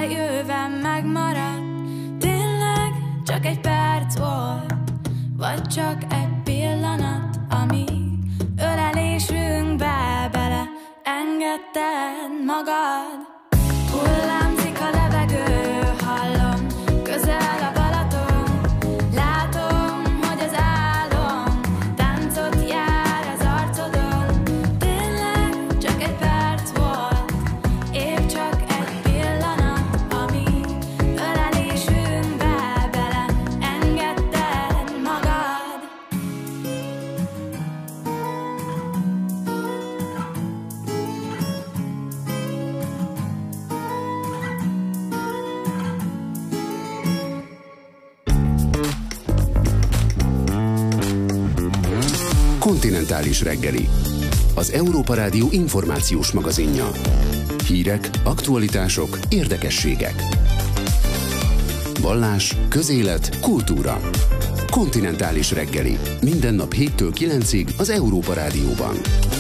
eljövem megmaradt. Tényleg csak egy perc volt, vagy csak egy pillanat, ami ölelésünkbe bele engedted magad. Hullámzik a levegő, hallom, közel a Balaton. Látom, hogy az álom táncot jár az arcodon. Tényleg csak egy perc volt, épp csak egy pillanat, ami ölelésünkbe bele engedted magad. Kontinentális reggeli. Az Európa Rádió információs magazinja. Hírek, aktualitások, érdekességek. Vallás, közélet, kultúra. Kontinentális reggeli. Minden nap héttől kilencig az Európa Rádióban.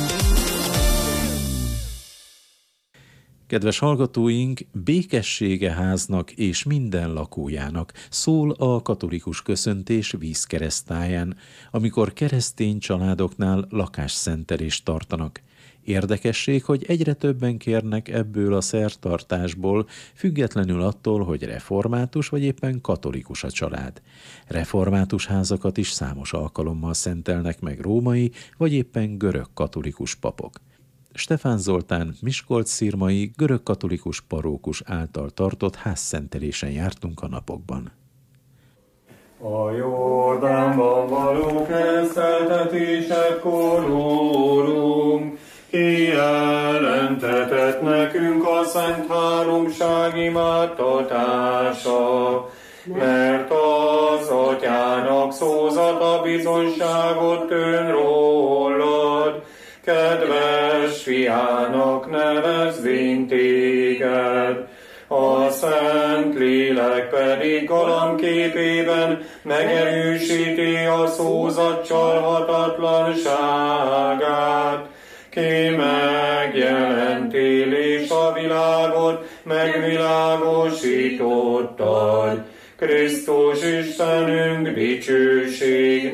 Kedves hallgatóink, békessége háznak és minden lakójának szól a katolikus köszöntés vízkeresztáján, amikor keresztény családoknál lakásszentelést tartanak. Érdekesség, hogy egyre többen kérnek ebből a szertartásból, függetlenül attól, hogy református vagy éppen katolikus a család. Református házakat is számos alkalommal szentelnek meg római vagy éppen görög-katolikus papok. Stefán Zoltán miskolc-szirmai görög-katolikus parókus által tartott házszentelésen jártunk a napokban. A Jordánban való kereszteltetésekor, Úrunk, kijelentetett nekünk a Szent Háromság imádtatása, mert az Atyának szózata bizonyságot tön rólad, kedves fiának nevezvén téged, a Szent Lélek pedig galamképében megerősíti a szózat csalhatatlanságát, ki megjelentél és a világot megvilágosítottad. Krisztus Istenünk, dicsőség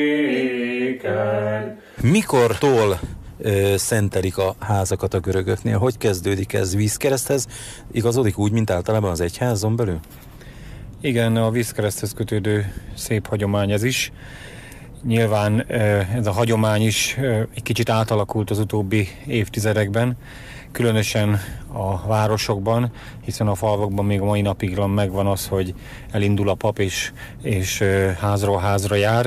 néked. Mikortól ö, szentelik a házakat a görögöknél? Hogy kezdődik ez? Vízkereszthez igazodik úgy, mint általában az egyházon belül? Igen, a vízkereszthez kötődő szép hagyomány ez is. Nyilván ez a hagyomány is egy kicsit átalakult az utóbbi évtizedekben, különösen a városokban, hiszen a falvakban még a mai napig megvan az, hogy elindul a pap és, és házról házra jár.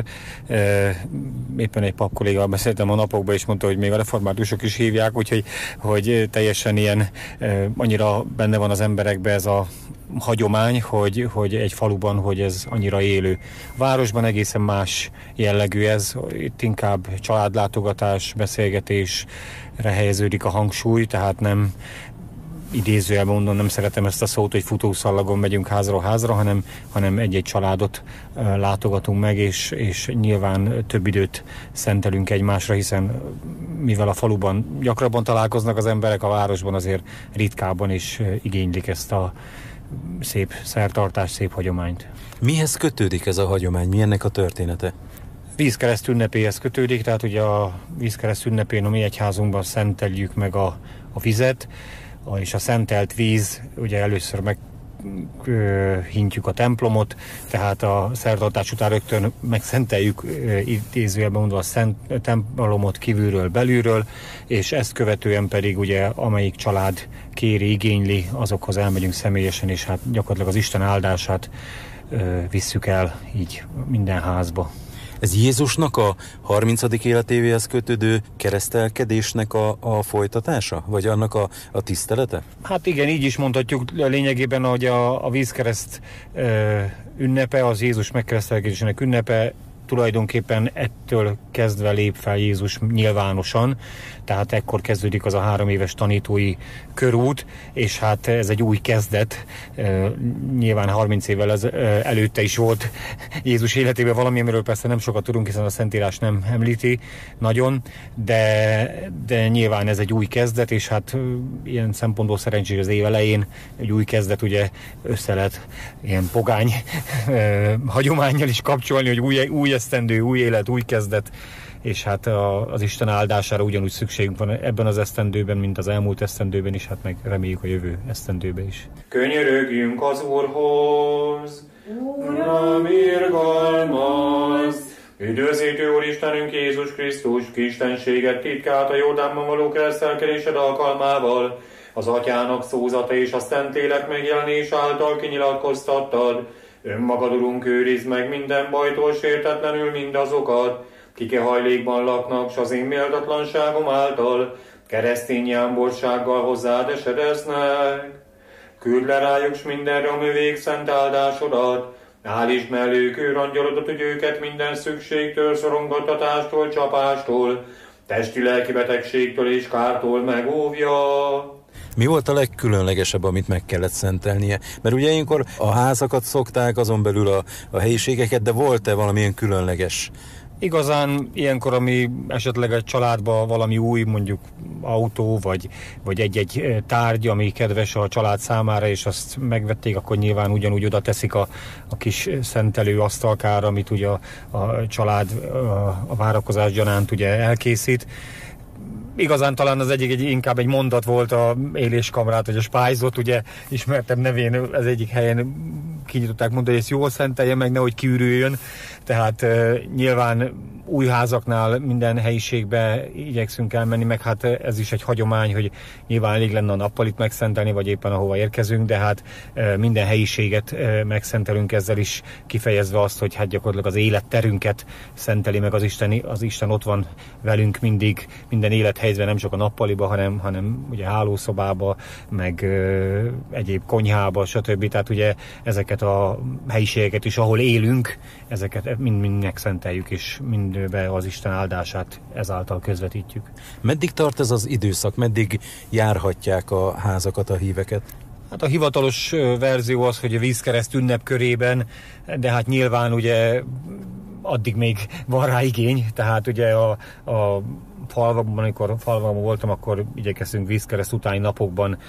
Éppen egy pap kollégával beszéltem a napokban, és mondta, hogy még a reformátusok is hívják, úgyhogy hogy teljesen ilyen, annyira benne van az emberekben ez a hagyomány, hogy, hogy egy faluban, hogy ez annyira élő. Városban egészen más jellegű ez, itt inkább családlátogatás, beszélgetésre helyeződik a hangsúly, tehát nem idézőjelben mondom, nem szeretem ezt a szót, hogy futószallagon megyünk házról házra, hanem, hanem egy-egy családot uh, látogatunk meg, és, és nyilván több időt szentelünk egymásra, hiszen mivel a faluban gyakrabban találkoznak az emberek, a városban azért ritkábban is uh, igénylik ezt a szép szertartás, szép hagyományt. Mihez kötődik ez a hagyomány? Mi ennek a története? Vízkereszt ünnepéhez kötődik, tehát ugye a vízkereszt ünnepén a mi egyházunkban szenteljük meg a, a vizet, és a szentelt víz, ugye először meg ö, hintjük a templomot, tehát a szertartás után rögtön megszenteljük, idézőjelben mondva, a szent templomot kívülről, belülről, és ezt követően pedig ugye amelyik család kéri, igényli, azokhoz elmegyünk személyesen, és hát gyakorlatilag az Isten áldását ö, visszük el így minden házba. Ez Jézusnak a harmincadik életévéhez kötődő keresztelkedésnek a, a folytatása? Vagy annak a, a tisztelete? Hát igen, így is mondhatjuk lényegében, hogy a, a vízkereszt ö, ünnepe, az Jézus megkeresztelkedésének ünnepe tulajdonképpen ettől kezdve lép fel Jézus nyilvánosan, tehát ekkor kezdődik az a három éves tanítói körút, és hát ez egy új kezdet. Nyilván harminc évvel ez előtte is volt Jézus életében valami, amiről persze nem sokat tudunk, hiszen a Szentírás nem említi nagyon, de, de nyilván ez egy új kezdet, és hát ilyen szempontból szerencsés az év elején egy új kezdet, ugye össze lehet ilyen pogány hagyománnyal is kapcsolni, hogy új, új esztendő, új élet, új kezdet, és hát a, az Isten áldására ugyanúgy szükségünk van ebben az esztendőben, mint az elmúlt esztendőben is, hát meg reméljük a jövő esztendőben is. Könyörögjünk az Úrhoz, Uram, irgalmaz! Üdvözítő Úristenünk Jézus Krisztus, ki istenséget titkát a Jordánban való keresztelkedésed alkalmával, az Atyának szózata és a Szentlélek megjelenés által kinyilatkoztattad. Önmagad, Urunk, őrizd meg minden bajtól sértetlenül mindazokat, kik e hajlékban laknak, s az én méltatlanságom által keresztény jámborsággal hozzád esedeznek. Küld le rájuk s mindenre a mövék szent áldásodat, állítsd mellők őrangyalodat, hogy őket minden szükségtől, szorongattatástól, csapástól, testi-lelki betegségtől és kártól megóvja. Mi volt a legkülönlegesebb, amit meg kellett szentelnie? Mert ugye ilyenkor a házakat szokták, azon belül a, a helyiségeket, de volt-e valamilyen különleges? Igazán ilyenkor, ami esetleg egy családban valami új, mondjuk autó, vagy, vagy egy-egy tárgy, ami kedves a család számára, és azt megvették, akkor nyilván ugyanúgy oda teszik a, a kis szentelő asztalkára, amit ugye a, a család a, a várakozás gyanánt ugye elkészít. Igazán talán az egyik egy, inkább egy mondat volt a éléskamrát, vagy a spájzot, ugye ismertem nevén az egyik helyen kinyitották mondani, hogy ezt jól szentelje meg, nehogy kiürüljön. Tehát uh, nyilván új házaknál minden helyiségbe igyekszünk elmenni, meg hát ez is egy hagyomány, hogy nyilván elég lenne a nappalit megszentelni, vagy éppen ahova érkezünk, de hát uh, minden helyiséget uh, megszentelünk, ezzel is kifejezve azt, hogy hát gyakorlatilag az életterünket szenteli meg az Isten, az Isten ott van velünk mindig, minden élethelyzetben, nem csak a nappaliba, hanem, hanem ugye hálószobába, meg uh, egyéb konyhába, stb. Tehát ugye ezeket a helyiségeket is, ahol élünk, ezeket mind-mind megszenteljük, és mindbe az Isten áldását ezáltal közvetítjük. Meddig tart ez az időszak? Meddig járhatják a házakat, a híveket? Hát a hivatalos verzió az, hogy a vízkereszt ünnep körében, de hát nyilván ugye addig még van rá igény, tehát ugye a, a falvakban, amikor falvakban voltam, akkor igyekeztünk vízkereszt utáni napokban,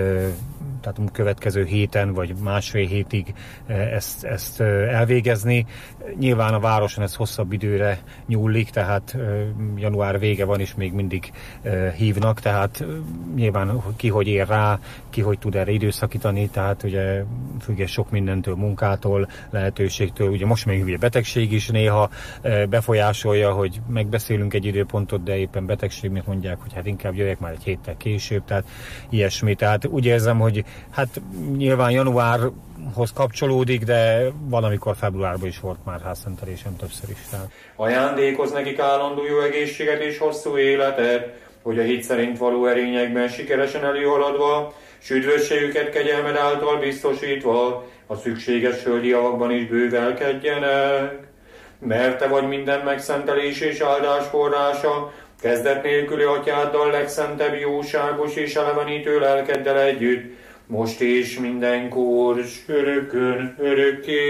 tehát a következő héten, vagy másfél hétig ezt, ezt elvégezni. Nyilván a városon ez hosszabb időre nyúlik, tehát január vége van, és még mindig hívnak, tehát nyilván ki hogy ér rá, ki hogy tud erre időszakítani, tehát ugye függ sok mindentől, munkától, lehetőségtől, ugye most még ugye betegség is néha befolyásolja, hogy megbeszélünk egy időpontot, de éppen betegség miatt mondják, hogy hát inkább jöjjek már egy héttel később, tehát ilyesmi. Tehát úgy érzem, hogy hát nyilván januárhoz kapcsolódik, de valamikor februárban is volt már házszentelésem többször is. Tehát. Ajándékoz nekik állandó jó egészséget és hosszú életet, hogy a hit szerint való erényekben sikeresen előhaladva, s üdvösségüket kegyelmed által biztosítva, a szükséges földi javakban is bővelkedjenek. Mert te vagy minden megszentelés és áldás forrása, kezdet nélküli atyáddal, legszentebb, jóságos és elevenítő lelkeddel együtt, most és mindenkor, s örökön, örökké.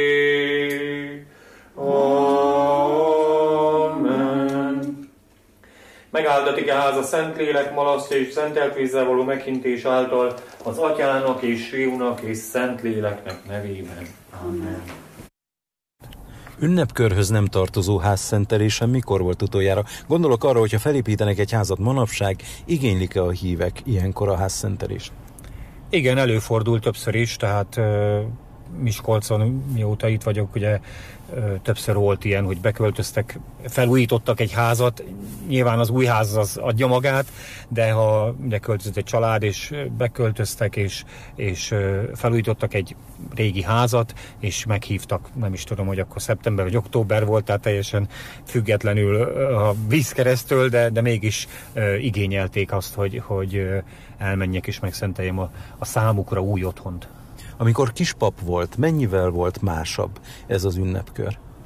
Amen. Megáldatik a háza Szentlélek malasztja és szentelt vízzel való meghintés által az Atyának és Fiúnak és Szentléleknek nevében. Amen. Ünnepkörhöz nem tartozó házszentelésen mikor volt utoljára? Gondolok arra, hogyha felépítenek egy házat manapság, igénylik-e a hívek ilyenkor a házszentelést? Igen, előfordul többször is, tehát uh, Miskolcon, mióta itt vagyok, ugye uh, többször volt ilyen, hogy beköltöztek, felújítottak egy házat, nyilván az új ház az adja magát, de ha beköltözött egy család, és beköltöztek, és, és uh, felújítottak egy régi házat, és meghívtak, nem is tudom, hogy akkor szeptember vagy október volt, tehát teljesen függetlenül a vízkeresztől, de, de mégis uh, igényelték azt, hogy, hogy uh, elmenjek és megszenteljem a, a számukra új otthont. Amikor kispap volt, mennyivel volt másabb ez az ünnepkör?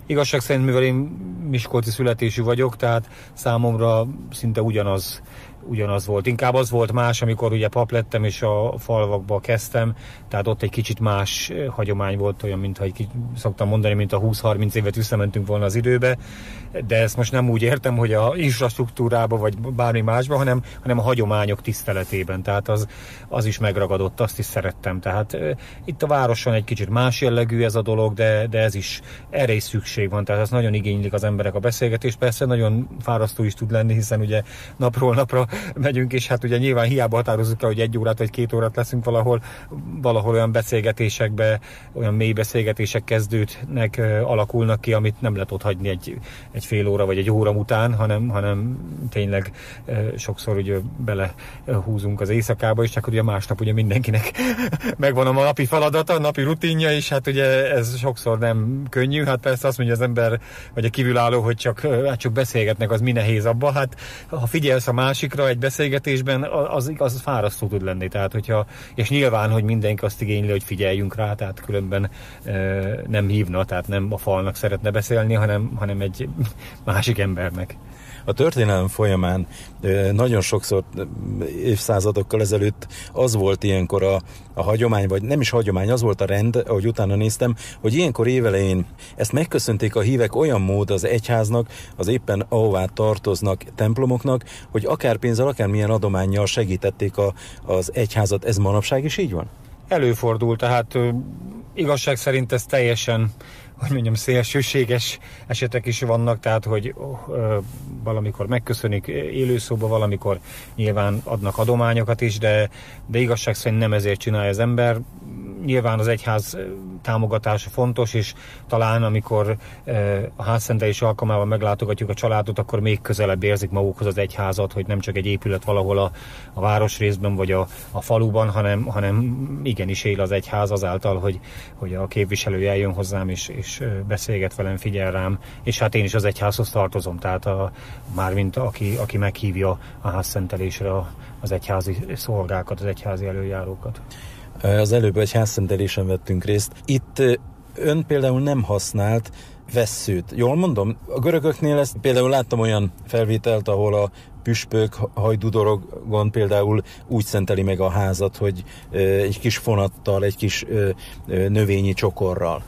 Igazság szerint, mivel én miskolci születésű vagyok, tehát számomra szinte ugyanaz, ugyanaz volt. Inkább az volt más, amikor ugye pap lettem és a falvakba kezdtem, tehát ott egy kicsit más hagyomány volt, olyan, mintha egy, szoktam mondani, mint a húsz-harminc évet visszamentünk volna az időbe, de ezt most nem úgy értem, hogy a infrastruktúrába vagy bármi másba, hanem, hanem a hagyományok tiszteletében, tehát az, az is megragadott, azt is szerettem. Tehát e, itt a városon egy kicsit más jellegű ez a dolog, de, de ez is, erre is szükség van, tehát ez nagyon igénylik az emberek a beszélgetés, persze nagyon fárasztó is tud lenni, hiszen ugye napról napra megyünk, és hát ugye nyilván hiába határozzuk el, hogy egy órát vagy két órát leszünk valahol, valahol olyan beszélgetésekbe, olyan mély beszélgetések kezdődnek, alakulnak ki, amit nem lehet ott hagyni egy, egy fél óra vagy egy óra után, hanem, hanem tényleg sokszor ugye bele húzunk az éjszakába, és csak ugye másnap ugye mindenkinek megvan a napi feladata, a napi rutinja, és hát ugye ez sokszor nem könnyű, hát persze azt mondja az ember, vagy a kívülálló, hogy csak, hát csak beszélgetnek, az mi nehéz abba, hát ha figyelsz a másikra egy beszélgetésben, az, az fárasztó tud lenni, tehát hogyha, és nyilván, hogy mindenki azt igényli, hogy figyeljünk rá, tehát különben e, nem hívna, tehát nem a falnak szeretne beszélni, hanem, hanem egy másik embernek. A történelem folyamán nagyon sokszor évszázadokkal ezelőtt az volt ilyenkor a, a hagyomány, vagy nem is hagyomány, az volt a rend, ahogy utána néztem, hogy ilyenkor évelején ezt megköszönték a hívek olyan mód az egyháznak, az éppen ahová tartoznak templomoknak, hogy akár pénzzel, akár milyen adománnyal segítették a, az egyházat. Ez manapság is így van? Előfordul, tehát ö, igazság szerint ez teljesen, hogy mondjam, szélsőséges esetek is vannak, tehát, hogy ö, valamikor megköszönik élőszóba, valamikor nyilván adnak adományokat is, de, de igazság szerint nem ezért csinálja az ember. Nyilván az egyház támogatása fontos, és talán amikor ö, a házszentelés alkalmával meglátogatjuk a családot, akkor még közelebb érzik magukhoz az egyházat, hogy nem csak egy épület valahol a, a városrészben, vagy a, a faluban, hanem, hanem igenis él az egyház azáltal, hogy, hogy a képviselő eljön hozzám, és, és beszélget velem, figyel rám, és hát én is az egyházhoz tartozom, tehát a, mármint aki, aki meghívja a házszentelésre az egyházi szolgákat, az egyházi előjárókat. Az előbb egy házszentelésen vettünk részt. Itt ön például nem használt vesszőt. Jól mondom? A görögöknél ezt például láttam olyan felvételt, ahol a püspök hajdudorogon például úgy szenteli meg a házat, hogy egy kis fonattal, egy kis növényi csokorral.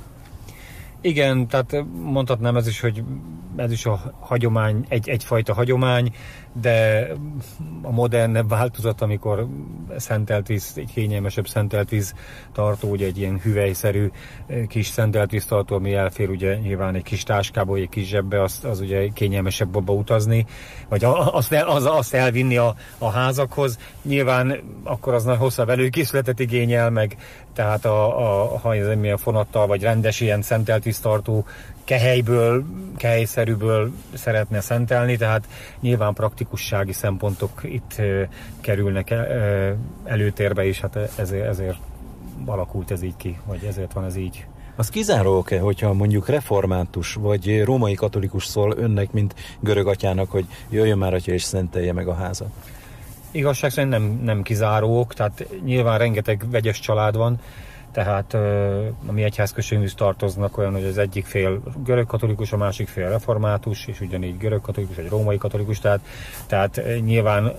Igen, tehát mondhatnám ez is, hogy ez is a hagyomány, egy, egyfajta hagyomány, de a modernebb változat, amikor szentelt víz, egy kényelmesebb szentelt víz tartó, ugye egy ilyen hüvelyszerű kis szentelt víz tartó, ami elfér ugye nyilván egy kis táskába, vagy egy kis zsebbe, az, az ugye kényelmesebb abba utazni, vagy azt, el, az, azt elvinni a, a házakhoz. Nyilván akkor az hosszabb előkészületet igényel, meg tehát a, a, ha ez milyen fonattal, vagy rendes ilyen szentelt víztartó kehelyből, kehelyszerűből szeretne szentelni, tehát nyilván praktikussági szempontok itt e, kerülnek e, előtérbe, és hát ezért, ezért alakult ez így ki, vagy ezért van ez így. Az kizáró-e, hogyha mondjuk református vagy római katolikus szól önnek, mint görög atyának, hogy jöjjön már, atya, és szentelje meg a házat? Igazság szerint nem, nem kizárók, tehát nyilván rengeteg vegyes család van, tehát a mi egyházközségünkhöz tartoznak olyan, hogy az egyik fél görög katolikus, a másik fél református, és ugyanígy görög katolikus, vagy római katolikus, tehát, tehát nyilván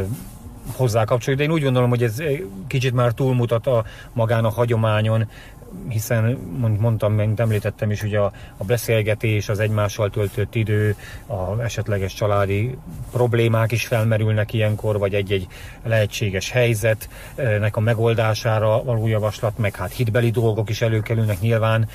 hozzá kapcsolódik, de én úgy gondolom, hogy ez kicsit már túlmutat a magán a hagyományon, hiszen mondtam, mint említettem is, ugye a, a beszélgetés, az egymással töltött idő, a esetleges családi problémák is felmerülnek ilyenkor, vagy egy-egy lehetséges helyzetnek a megoldására való javaslat, meg hát hitbeli dolgok is előkerülnek nyilván.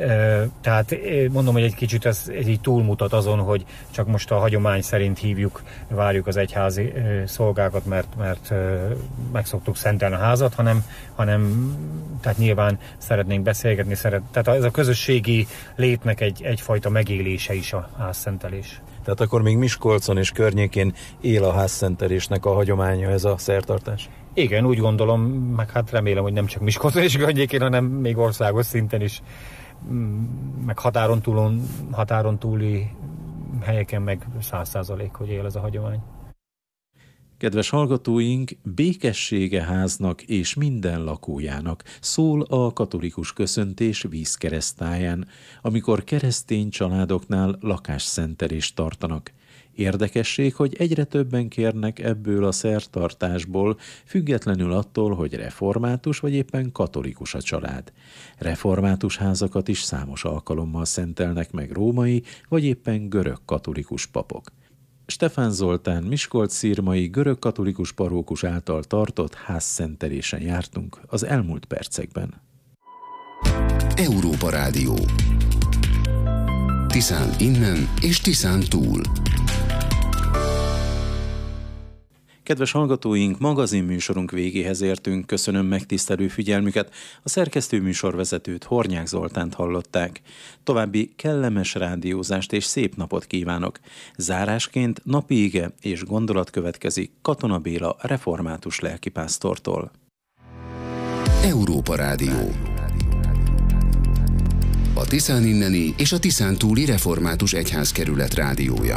Tehát mondom, hogy egy kicsit ez, ez így túlmutat azon, hogy csak most a hagyomány szerint hívjuk, várjuk az egyházi szolgákat, mert, mert meg szoktuk szentelni a házat, hanem, hanem tehát nyilván szeretnénk beszélgetni, szeret, tehát ez a közösségi létnek egy, egyfajta megélése is a házszentelés. Tehát akkor még Miskolcon és környékén él a házszentelésnek a hagyománya, ez a szertartás? Igen, úgy gondolom, meg hát remélem, hogy nem csak Miskolcon és környékén, hanem még országos szinten is, meg határon, túlon, határon túli helyeken meg száz százalék, hogy él ez a hagyomány. Kedves hallgatóink, békessége háznak és minden lakójának szól a katolikus köszöntés vízkeresztáján, amikor keresztény családoknál lakásszentelést tartanak. Érdekesség, hogy egyre többen kérnek ebből a szertartásból, függetlenül attól, hogy református vagy éppen katolikus a család. Református házakat is számos alkalommal szentelnek meg római vagy éppen görög katolikus papok. Stefán Zoltán miskolc-szirmai görög-katolikus parókus által tartott házszentelésen jártunk az elmúlt percekben. Európa Rádió. Tiszán innen és Tiszán túl. Kedves hallgatóink, magazinműsorunk végéhez értünk, köszönöm megtisztelő figyelmüket. A szerkesztő műsorvezetőt, Hornyák Zoltánt hallották. További kellemes rádiózást és szép napot kívánok. Zárásként napi ige és gondolat következik Katona Béla református lelkipásztortól. Európa Rádió. A Tiszán inneni és a Tiszán túli református egyházkerület rádiója.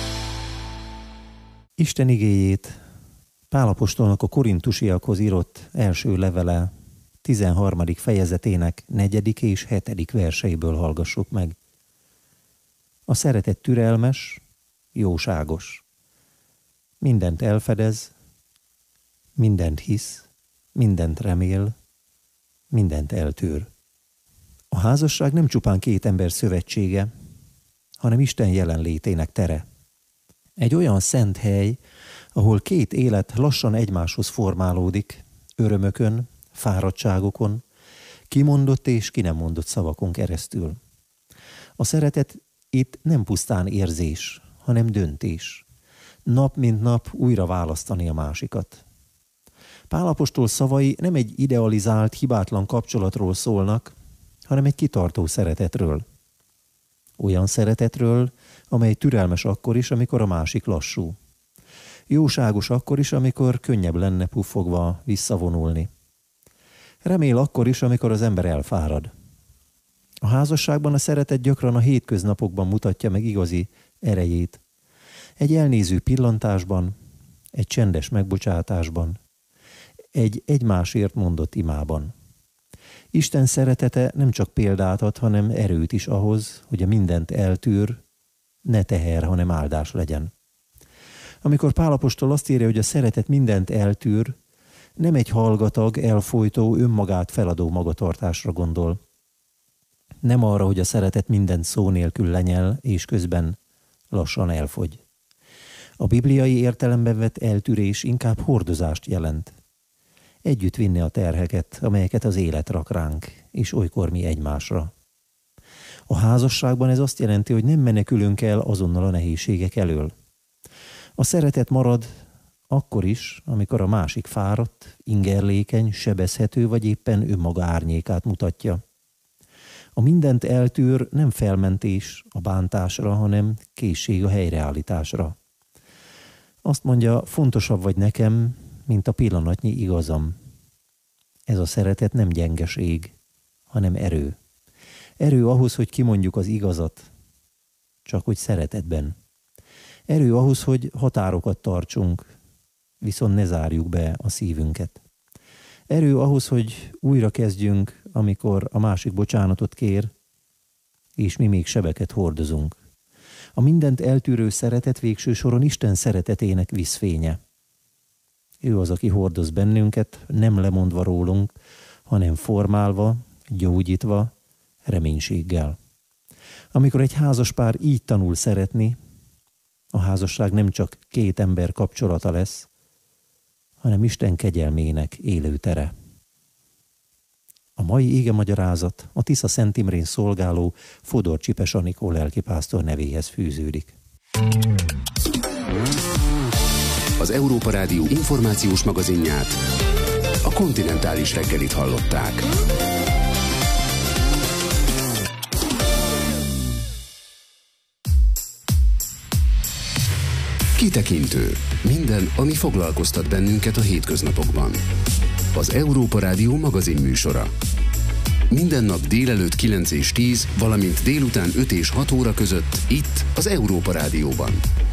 Isten igéjét Pál apostolnak a korintusiakhoz írott első levele tizenharmadik fejezetének negyedik és hetedik verseiből hallgassuk meg. A szeretet türelmes, jóságos. Mindent elfedez, mindent hisz, mindent remél, mindent eltűr. A házasság nem csupán két ember szövetsége, hanem Isten jelenlétének tere. Egy olyan szent hely, ahol két élet lassan egymáshoz formálódik, örömökön, fáradtságokon, kimondott és ki nem mondott szavakon keresztül. A szeretet itt nem pusztán érzés, hanem döntés. Nap mint nap újra választani a másikat. Pál apostol szavai nem egy idealizált, hibátlan kapcsolatról szólnak, hanem egy kitartó szeretetről. Olyan szeretetről, amely türelmes akkor is, amikor a másik lassú. Jóságos akkor is, amikor könnyebb lenne puffogva visszavonulni. Remél akkor is, amikor az ember elfárad. A házasságban a szeretet gyakran a hétköznapokban mutatja meg igazi erejét. Egy elnéző pillantásban, egy csendes megbocsátásban, egy egymásért mondott imában. Isten szeretete nem csak példát ad, hanem erőt is ahhoz, hogy a mindent eltűr, ne teher, hanem áldás legyen. Amikor Pál apostol azt írja, hogy a szeretet mindent eltűr, nem egy hallgatag, elfojtó, önmagát feladó magatartásra gondol. Nem arra, hogy a szeretet minden szó nélkül lenyel, és közben lassan elfogy. A bibliai értelemben vett eltűrés inkább hordozást jelent. Együtt vinni a terheket, amelyeket az élet rak ránk, és olykor mi egymásra. A házasságban ez azt jelenti, hogy nem menekülünk el azonnal a nehézségek elől. A szeretet marad akkor is, amikor a másik fáradt, ingerlékeny, sebezhető vagy éppen önmaga árnyékát mutatja. A mindent eltűr nem felmentés a bántásra, hanem készség a helyreállításra. Azt mondja, fontosabb vagy nekem, mint a pillanatnyi igazam. Ez a szeretet nem gyengeség, hanem erő. Erő ahhoz, hogy kimondjuk az igazat, csak hogy szeretetben. Erő ahhoz, hogy határokat tartsunk, viszont ne zárjuk be a szívünket. Erő ahhoz, hogy újra kezdjünk, amikor a másik bocsánatot kér, és mi még sebeket hordozunk. A mindent eltűrő szeretet végső soron Isten szeretetének vízfénye. Ő az, aki hordoz bennünket, nem lemondva rólunk, hanem formálva, gyógyítva, reménységgel. Amikor egy házaspár így tanul szeretni, a házasság nem csak két ember kapcsolata lesz, hanem Isten kegyelmének élőtere. A mai igemagyarázat a Tisza Szent Imrén szolgáló Fodor Csipes Anikó lelkipásztor nevéhez fűződik. Az Európa Rádió információs magazinját, a Kontinentális reggelit hallották. Kitekintő. Minden, ami foglalkoztat bennünket a hétköznapokban. Az Európa Rádió magazinműsora. Minden nap délelőtt kilenc és tíz, valamint délután öt és hat óra között itt az Európa Rádióban.